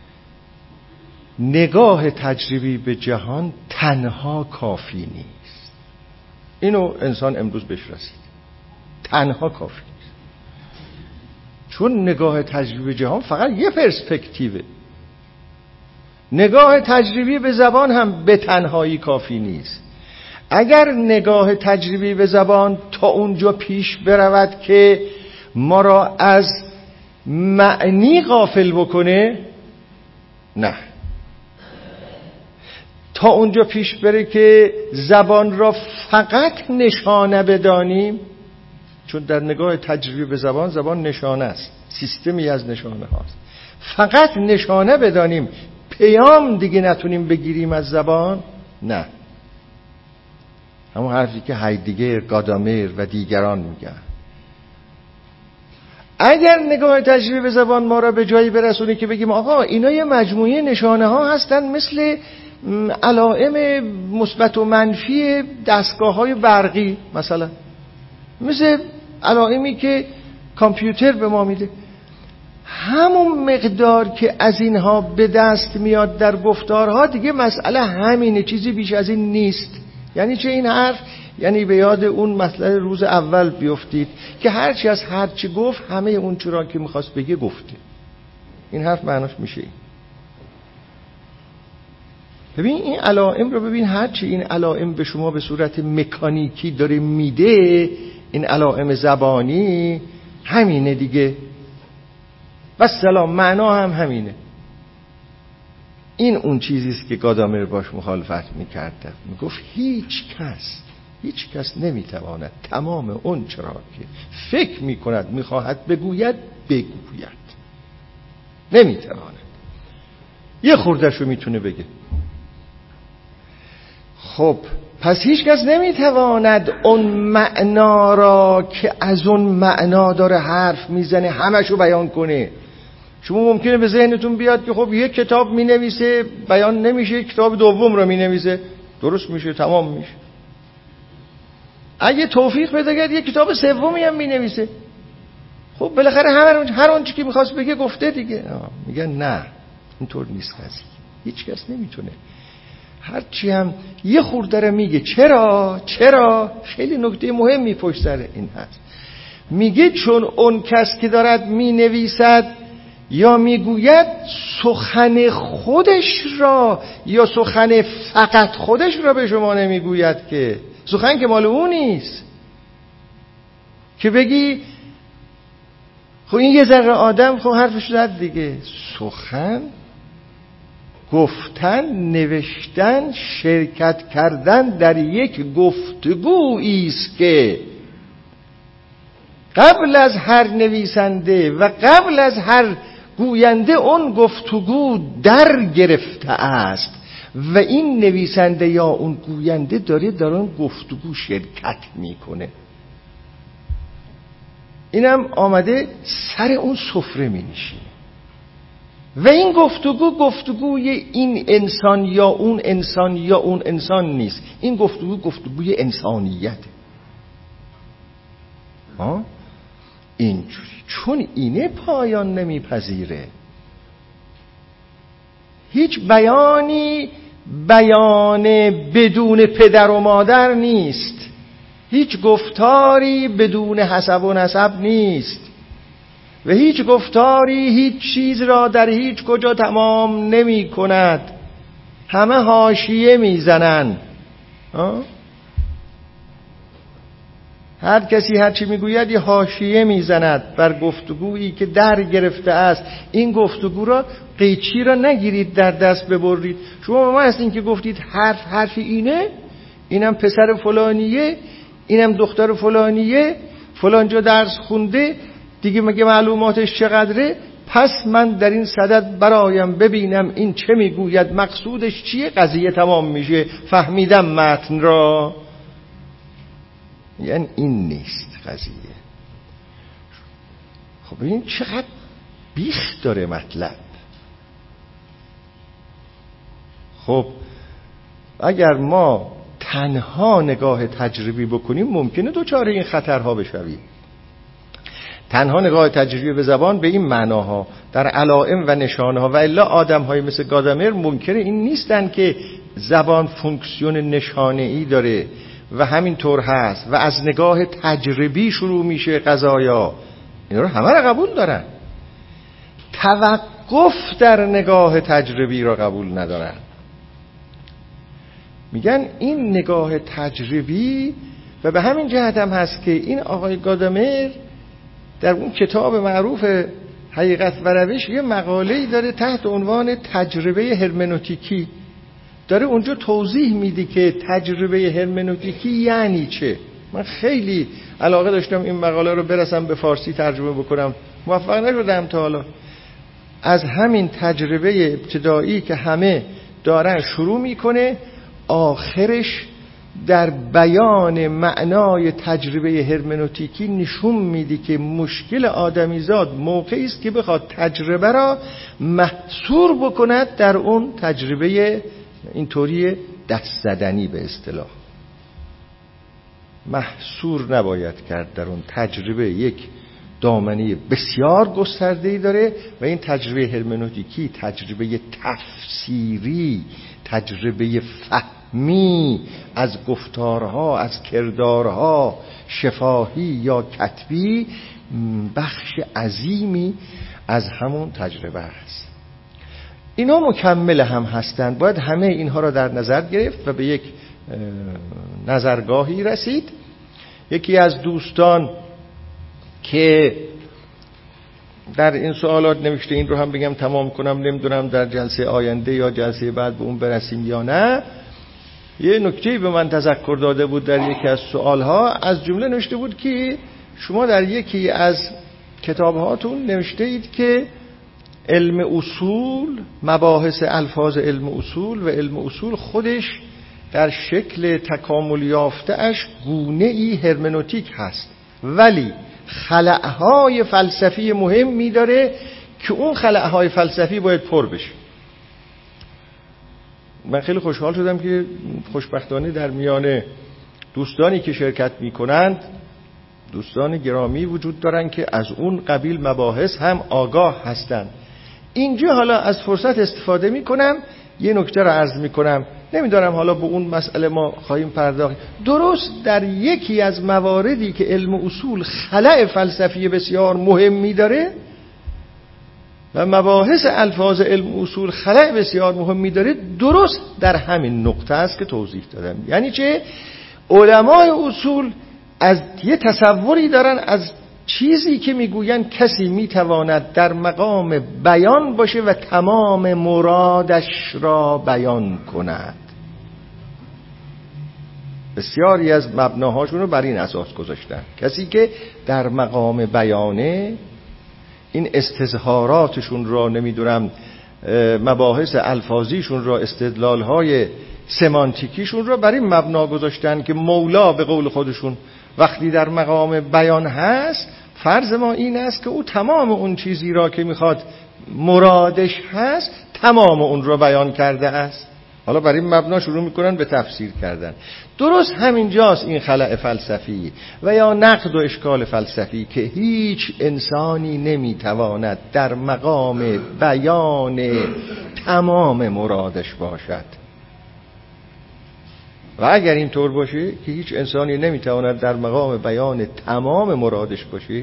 نگاه تجربی به جهان تنها کافی نیست. اینو انسان امروز بهش رسید، تنها کافی نیست. چون نگاه تجربی به جهان فقط یه پرسپکتیوه، نگاه تجربی به زبان هم به تنهایی کافی نیست. اگر نگاه تجربی به زبان تا اونجا پیش برود که ما را از معنی غافل بکنه، نه، تا اونجا پیش بره که زبان را فقط نشانه بدانیم، چون در نگاه تجربی به زبان، زبان نشانه است، سیستمی از نشانه هاست، فقط نشانه بدانیم، پیام دیگه نتونیم بگیریم از زبان، نه. همون حرفی که هایدگر، گادامر و دیگران میگن. اگر نگاه تجربی به زبان ما را به جایی برسونه که بگیم آقا اینا یه مجموعه نشانه ها هستن، مثل علائم مثبت و منفی دستگاه های برقی، مثلا مثل علائمی که کامپیوتر به ما میده، همون مقدار که از اینها به دست میاد در گفتارها، دیگه مسئله همینه، چیزی بیش از این نیست. یعنی چه این حرف؟ یعنی به یاد اون مسئله روز اول بیفتید که هرچی از هرچی گفت، همه اون چرا که میخواست بگه گفته. این حرف معناش میشه این. ببین این علائم رو ببین، هرچی این علائم به شما به صورت مکانیکی داره میده، این علائم زبانی همینه دیگه. و سلام معنا هم همینه. این اون چیزیست که گادامر باش مخالفت میکرده. میگفت هیچ کس هیچ کس نمیتواند تمام اون چرا که فکر میکند میخواهد بگوید بگوید. نمیتواند. یه خوردهشو میتونه بگه. خب پس هیچ کس نمیتواند اون معنا را که از اون معنا داره حرف میزنه همشو بیان کنه. شما ممکنه به ذهنتون بیاد که خب یک کتاب مینویسه بیان نمیشه، کتاب دوم رو مینویسه درست میشه، تمام میشه. اگه توفیق پیدا کرد یک کتاب سومی هم مینویسه، خب بالاخره هر هر اون چیزی که میخواست بگه گفته دیگه. میگن نه اینطور نیست قضیه. هیچ کس نمیتونه هرچی هم یه خورده میگه. چرا؟ چرا؟ خیلی نکته مهمی پشت سر این هست. میگه چون اون کس که دارد مینویسد یا میگوید سخن خودش را یا سخن فقط خودش را به شما نمیگوید، که سخن که مال اون نیست که بگی خب این یه ذره آدم خب حرفش زد دیگه. سخن گفتن، نوشتن، شرکت کردن در یک گفتگویی است که قبل از هر نویسنده و قبل از هر گوینده اون گفتگو در گرفته است و این نویسنده یا اون گوینده داره در اون گفتگو شرکت میکنه. اینم آمده سر اون سفره می نشینه و این گفتگو گفتگوی این انسان یا اون انسان یا اون انسان نیست. این گفتگو گفتگوی انسانیته. ها اینجوری، چون اینه پایان نمیپذیره. هیچ بیانی بیان بدون پدر و مادر نیست. هیچ گفتاری بدون حسب و نسب نیست و هیچ گفتاری هیچ چیز را در هیچ کجا تمام نمی کند. همه حاشیه میزنن. هر کسی هر چی میگوید یه حاشیه میزند بر گفتگویی که در گرفته است. این گفتگو را قیچی را نگیرید در دست ببرید. شما ما هستین که گفتید حرف حرفی اینه، اینم پسر فلانیه، اینم دختر فلانیه، فلانجا درس خونده، دیگه مگه معلوماتش چقدره؟ پس من در این صدد برایم ببینم این چه میگوید، مقصودش چیه، قضیه تمام میشه، فهمیدم متن را. یعنی این نیست قضیه. خب این چقدر بیخ داره مطلب. خب اگر ما تنها نگاه تجربی بکنیم ممکنه دوچاره این خطرها بشویم. تنها نگاه تجربی به زبان به این معناها در علائم و نشانها، و الا آدم‌های مثل گادامر منکر این نیستن که زبان فونکسیون نشانه‌ای داره و همین طور هست و از نگاه تجربی شروع میشه قضایا. اینا رو همه رو قبول دارن. توقع توقف در نگاه تجربی را قبول ندارن. میگن این نگاه تجربی، و به همین جهت هم هست که این آقای گادامر در اون کتاب معروف حقیقت و روش یه مقاله‌ای داره تحت عنوان تجربه هرمنوتیکی، داره اونجا توضیح میده که تجربه هرمنوتیکی یعنی چه. من خیلی علاقه داشتم این مقاله رو برسم به فارسی ترجمه بکنم، موفق نشدم تا حالا. از همین تجربه ابتدایی که همه دارن شروع میکنه، آخرش در بیان معنای تجربه هرمنوتیکی نشون میده که مشکل آدمیزاد موقعی است که بخواد تجربه را محصور بکند در اون تجربه اینطوری دست زدنی به اصطلاح. محصور نباید کرد در اون تجربه، یک دامنه بسیار گسترده‌ای داره و این تجربه هرمنوتیکی تجربه تفسیری، تجربه فهمی از گفتارها، از کردارها، شفاهی یا کتبی، بخش عظیمی از همون تجربه است. اینا مکمل هم هستند، باید همه اینها را در نظر گرفت و به یک نظرگاهی رسید. یکی از دوستان که در این سوالات نوشته، این رو هم بگم تمام کنم، نمیدونم در جلسه آینده یا جلسه بعد به اون برسیم یا نه، یه نکته به من تذکر داده بود در یکی از سوالها، از جمله نوشته بود که شما در یکی از کتابهاتون نوشته اید که علم اصول، مباحث الفاظ علم اصول و علم اصول خودش در شکل تکامل یافته اش گونه ای هرمنوتیک هست، ولی خلأهای فلسفی مهمی داره که اون خلأهای فلسفی باید پر بشه. من خیلی خوشحال شدم که خوشبختانه در میان دوستانی که شرکت میکنند دوستان گرامی وجود دارن که از اون قبیل مباحث هم آگاه هستند. اینجا حالا از فرصت استفاده میکنم یه نکته رو عرض میکنم، نمیدارم حالا به اون مسئله ما خواهیم پرداخت. درست در یکی از مواردی که علم اصول خلأ فلسفی بسیار مهمی داره و مباحث الفاظ علم اصول خلأ بسیار مهمی داره، درست در همین نقطه است که توضیح دادم. یعنی چه؟ علمای اصول از یه تصوری دارن از چیزی که میگوین کسی میتواند در مقام بیان باشه و تمام مرادش را بیان کند. بسیاری از مبناهاشون رو بر این اساس گذاشتن. کسی که در مقام بیانه، این استظهاراتشون را، نمیدونم مباحث الفاظیشون را، استدلالهای سمانتیکیشون را بر این مبنا گذاشتن که مولا به قول خودشون وقتی در مقام بیان هست، فرض ما این است که او تمام اون چیزی را که میخواد مرادش هست تمام اون را بیان کرده است. حالا بر این مبنا شروع میکنن به تفسیر کردن. درست همینجاست این خلأ فلسفی و یا نقد و اشکال فلسفی که هیچ انسانی نمیتواند در مقام بیان تمام مرادش باشد. و اگر این طور باشه که هیچ انسانی نمیتواند در مقام بیان تمام مرادش باشه،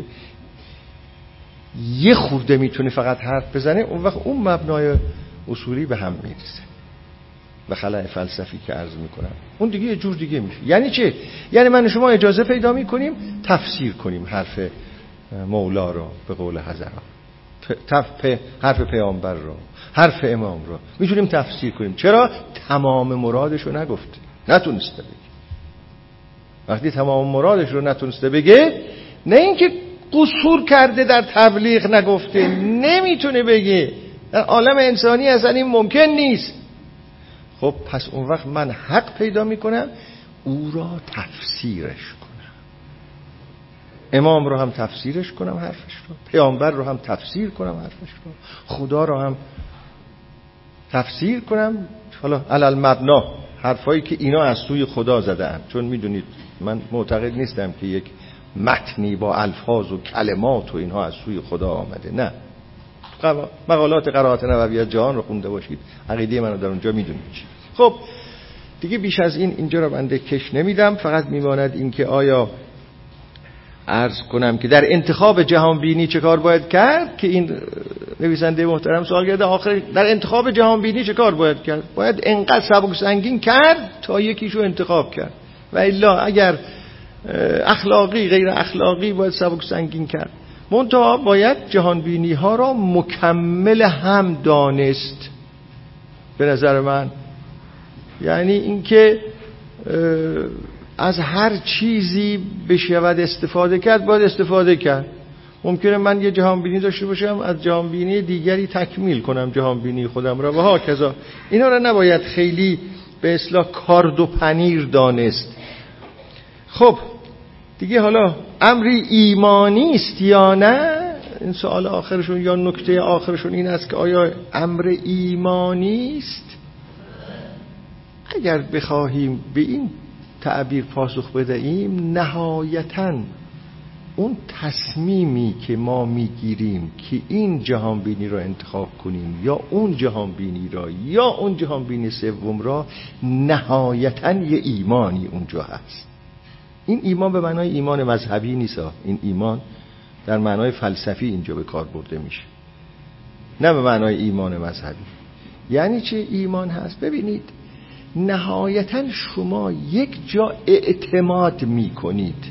یه خورده میتونه فقط حرف بزنه، اون وقت اون مبنای اصولی به هم میرسه و خلأ فلسفی که عرض میکنم اون دیگه یه جور دیگه میشه. یعنی چه؟ یعنی من شما اجازه پیدا میکنیم تفسیر کنیم حرف مولا رو به قول حضرات، حرف پیامبر رو، حرف امام رو میتونیم تفسیر کنیم. چرا؟ تمام مرادش رو نگفت، نتونسته بگه. وقتی تمام مرادش رو نتونسته بگه، نه اینکه قصور کرده در تبلیغ نگفته، نمیتونه بگه، در عالم انسانی اصلا این ممکن نیست. خب پس اون وقت من حق پیدا میکنم او را تفسیرش کنم، امام رو هم تفسیرش کنم حرفش رو، پیامبر رو هم تفسیر کنم حرفش رو، خدا رو هم تفسیر کنم. حالا علل مبنا حرفایی که اینا از سوی خدا زدن، چون میدونید من معتقد نیستم که یک متنی با الفاظ و کلمات و اینها از سوی خدا آمده. نه، مقالات قرائت نبوی جهان رو خونده باشید، عقیده منو در اونجا میدونید چی. خب دیگه بیش از این اینجا رو بنده کش نمیدم. فقط میماند این که آیا عرض کنم که در انتخاب جهان بینی چه کار باید کرد، که این نویسنده محترم سوال کرده آخر در انتخاب جهان بینی چه کار باید کرد. باید انقدر سبک سنگین کرد تا یکیشو انتخاب کرد، و الا اگر اخلاقی غیر اخلاقی باید سبک سنگین کرد. منتها باید جهان بینی ها را مکمل هم دانست به نظر من. یعنی اینکه از هر چیزی بشود استفاده کرد باید استفاده کرد. ممکنه من یه جهان بینی داشته باشم از جهان بینی دیگری تکمیل کنم جهان بینی خودم را و ها کذا. اینا را نباید خیلی به اصطلاح کارد و پنیر دانست. خب دیگه حالا امری ایمانی است یا نه؟ این سوال آخرشون یا نکته آخرشون این است که آیا امر ایمانی است؟ اگر بخواهیم به این تعبیر پاسخ بدهیم، نهایتاً اون تصمیمی که ما میگیریم که این جهان بینی را انتخاب کنیم یا اون جهان بینی را یا اون جهان بینی سوم را، نهایتاً یه ایمانی اونجا هست. این ایمان به معنای ایمان مذهبی نیست، این ایمان در معنای فلسفی اینجا به کار برده میشه، نه به معنای ایمان مذهبی. یعنی چه ایمان هست؟ ببینید نهایتاً شما یک جا اعتماد میکنید،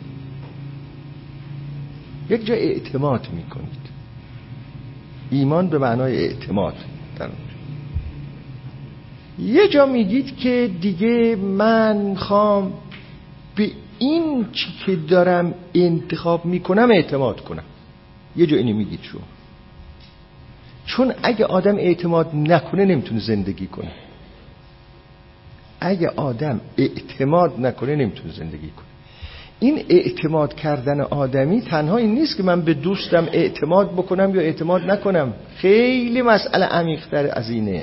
یک جا اعتماد میکنید. ایمان به معنای اعتماد در یه جا میگید که دیگه من خوام به این چی که دارم انتخاب میکنم اعتماد کنم. یه جا اینو میگید شما، چون اگه آدم اعتماد نکنه نمیتونه زندگی کنه. اگه آدم اعتماد نکنه نمیتونه زندگی کنه. این اعتماد کردن آدمی تنها این نیست که من به دوستم اعتماد بکنم یا اعتماد نکنم، خیلی مسئله عمیق‌تر از اینه.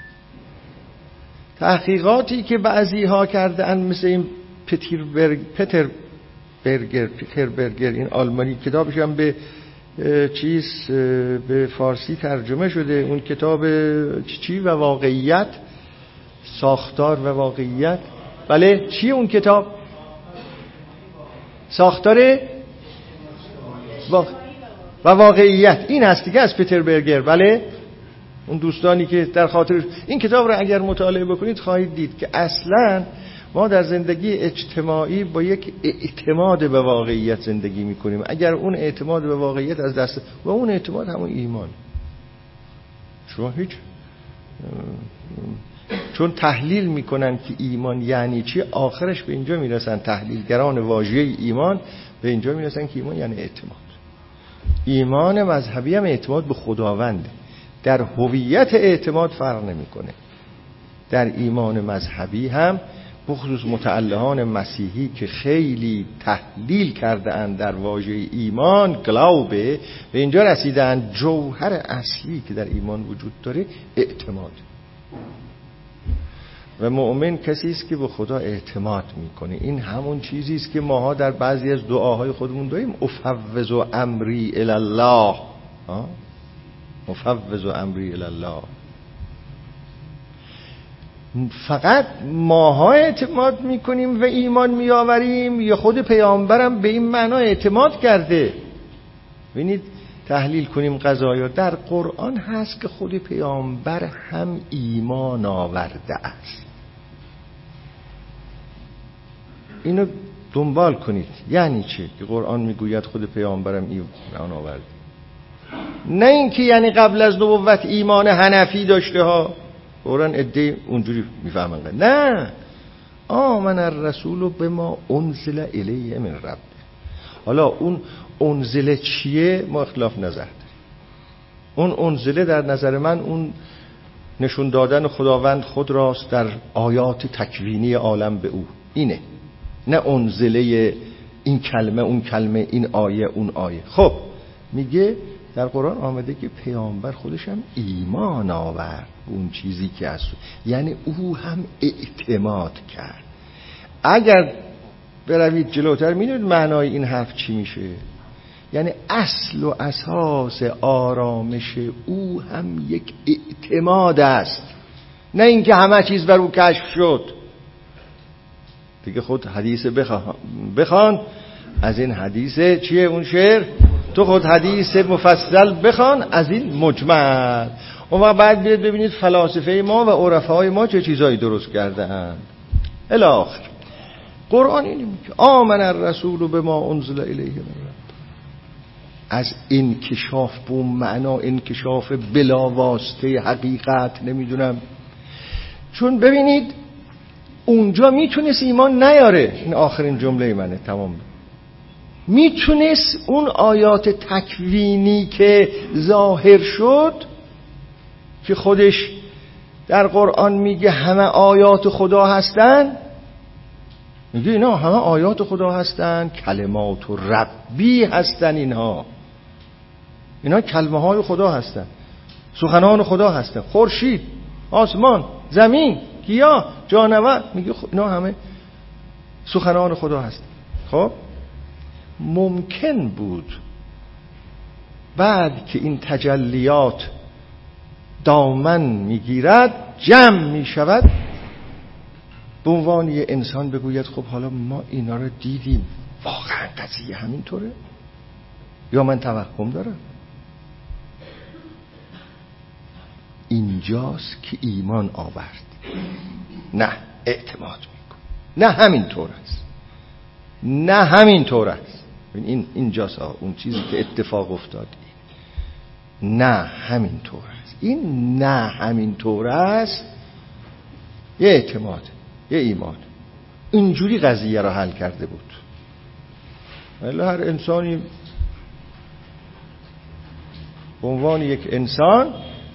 تحقیقاتی که بعضی ها کردن مثل این پتر برگ پتر برگر پتر برگر این آلمانی، کتابش هم به چیز به فارسی ترجمه شده، اون کتاب چی و واقعیت، ساختار و واقعیت. بله چی اون کتاب؟ ساختار و واقعیت. این هست دیگه از پتر برگر. بله اون دوستانی که در خاطر این کتاب رو اگر مطالعه بکنید خواهید دید که اصلا ما در زندگی اجتماعی با یک اعتماد به واقعیت زندگی میکنیم. اگر اون اعتماد به واقعیت از دست و اون اعتماد همون ایمان، شما هیچ چون تحلیل میکنن که ایمان یعنی چی، آخرش به اینجا میرسن تحلیلگران واژه ایمان به اینجا میرسن که ایمان یعنی اعتماد. ایمان مذهبی هم اعتماد به خداونده. در هویت اعتماد فرق نمیکنه. در ایمان مذهبی هم بخصوص متعلهان مسیحی که خیلی تحلیل کرده اند در واژه ایمان، گلاوبه، به اینجا رسیدن جوهر اصلی که در ایمان وجود داره اعتماد. و مؤمن کسی است که به خدا اعتماد میکنه. این همون چیزی است که ماها در بعضی از دعاهای خودمون داریم، افوض امری الی الله، افوض امری الی الله. فقط ماها اعتماد میکنیم و ایمان میآوریم یا خود پیامبرم به این معنا اعتماد کرده؟ ببینید تحلیل کنیم قضایا. در قرآن هست که خود پیامبر هم ایمان آورده است. اینو دنبال کنید. یعنی چه که قرآن میگوید خود پیامبرم ایمان آورده؟ نه اینکه یعنی قبل از نبوت ایمان حنفی داشته ها. قرآن عده اونجوری میفهمن. نه، آمن الرسول بما انزل الیه من ربه. حالا اون انزله چیه ما اختلاف نظر داریم. اون انزله در نظر من اون نشون دادن خداوند خود راست در آیات تکوینی عالم به او، اینه. نه انزله این کلمه اون کلمه، این آیه اون آیه. خب میگه در قرآن آمده که پیامبر خودش هم ایمان آورد اون چیزی که از، یعنی او هم اعتماد کرد. اگر بروید جلوتر میدونید معنای این حرف چی میشه. یعنی اصل و اساس آرامش او هم یک اعتماد است، نه اینکه همه چیز بر او کشف شد. دیگه خود حدیث بخوان بخوان از این حدیث چیه اون شعر؟ تو خود حدیث مفصل بخوان از این مجمل. اون وقت بعد بیاد ببینید فلاسفه ما و عرفای ما چه چیزایی درست کرده‌اند. الی آخر. قرآن اینی میگه آمن الرسول بما انزل الیه من رب. از انکشاف به اون معنا انکشاف بلا واسطه حقیقت نمیدونم. چون ببینید اونجا میتونست ایمان نیاره. این آخرین جمله منه تمام. میتونست اون آیات تکوینی که ظاهر شد که خودش در قرآن میگه همه آیات خدا هستن، میگه اینا همه آیات خدا هستن، کلمات و ربی هستن، اینها اینا کلمه های خدا هستن، سخنان خدا هستن، خورشید، آسمان، زمین، گیاه، جانور، میگه اینا همه سخنان خدا هستن. خب ممکن بود بعد که این تجلیات دامن میگیرد جمع میشود به عنوان یه انسان بگوید خب حالا ما اینا رو دیدیم، واقعا قضیه همینطوره یا من توهم دارم؟ اینجاست که ایمان آورد، نه اعتماد میکن، نه همینطور است، نه همینطور است. این اینجاست اون چیزی که اتفاق افتاد، نه همینطور است. این نه همینطور است یه اعتماد، یه ایمان. اینجوری قضیه را حل کرده بود. ولی هر انسانی به عنوان یک انسان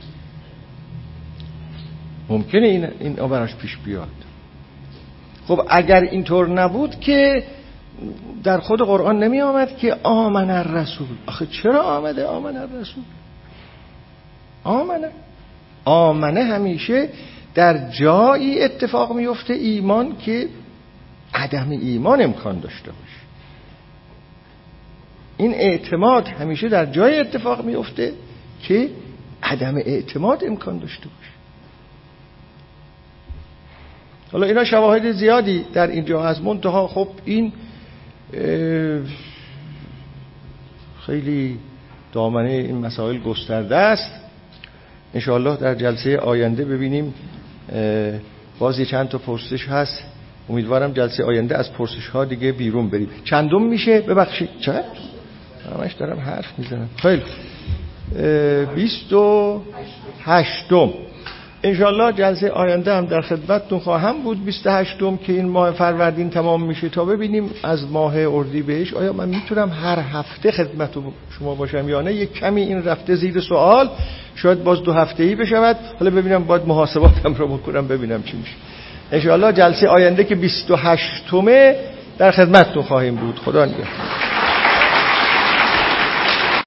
ممکنه این این براش پیش بیاد. خب اگر اینطور نبود که در خود قرآن نمی آمد که آمن الرسول. آخه چرا آمده آمن الرسول؟ آمنه آمنه همیشه در جایی اتفاق میفته ایمان که عدم ایمان امکان داشته باشه. این اعتماد همیشه در جای اتفاق میفته که عدم اعتماد امکان داشته باشه. حالا اینا شواهد زیادی در اینجا هست، منتها خب این خیلی دامنه این مسائل گسترده است. انشاءالله در جلسه آینده ببینیم. بازی چند تا پرسش هست، امیدوارم جلسه آینده از پرسش ها دیگه بیرون بریم. چندم میشه؟ ببخشید چند؟ همش دارم حرف میزنم. خیلی بیست و هشتم انشاءالله جلسه آینده هم در خدمتتون خواهم بود. بیست و هشتم که این ماه فروردین تمام میشه تا ببینیم از ماه اردیبهشت آیا من میتونم هر هفته خدمت شما باشم یا نه. یک کمی این رفته زیر سوال، شاید باز دو هفته‌ای بشود. حالا ببینم باید محاسباتم رو بکنم ببینم چی میشه. انشاءالله جلسه آینده که بیست و هشتم در خدمتتون خواهیم بود. خدا نگهدار.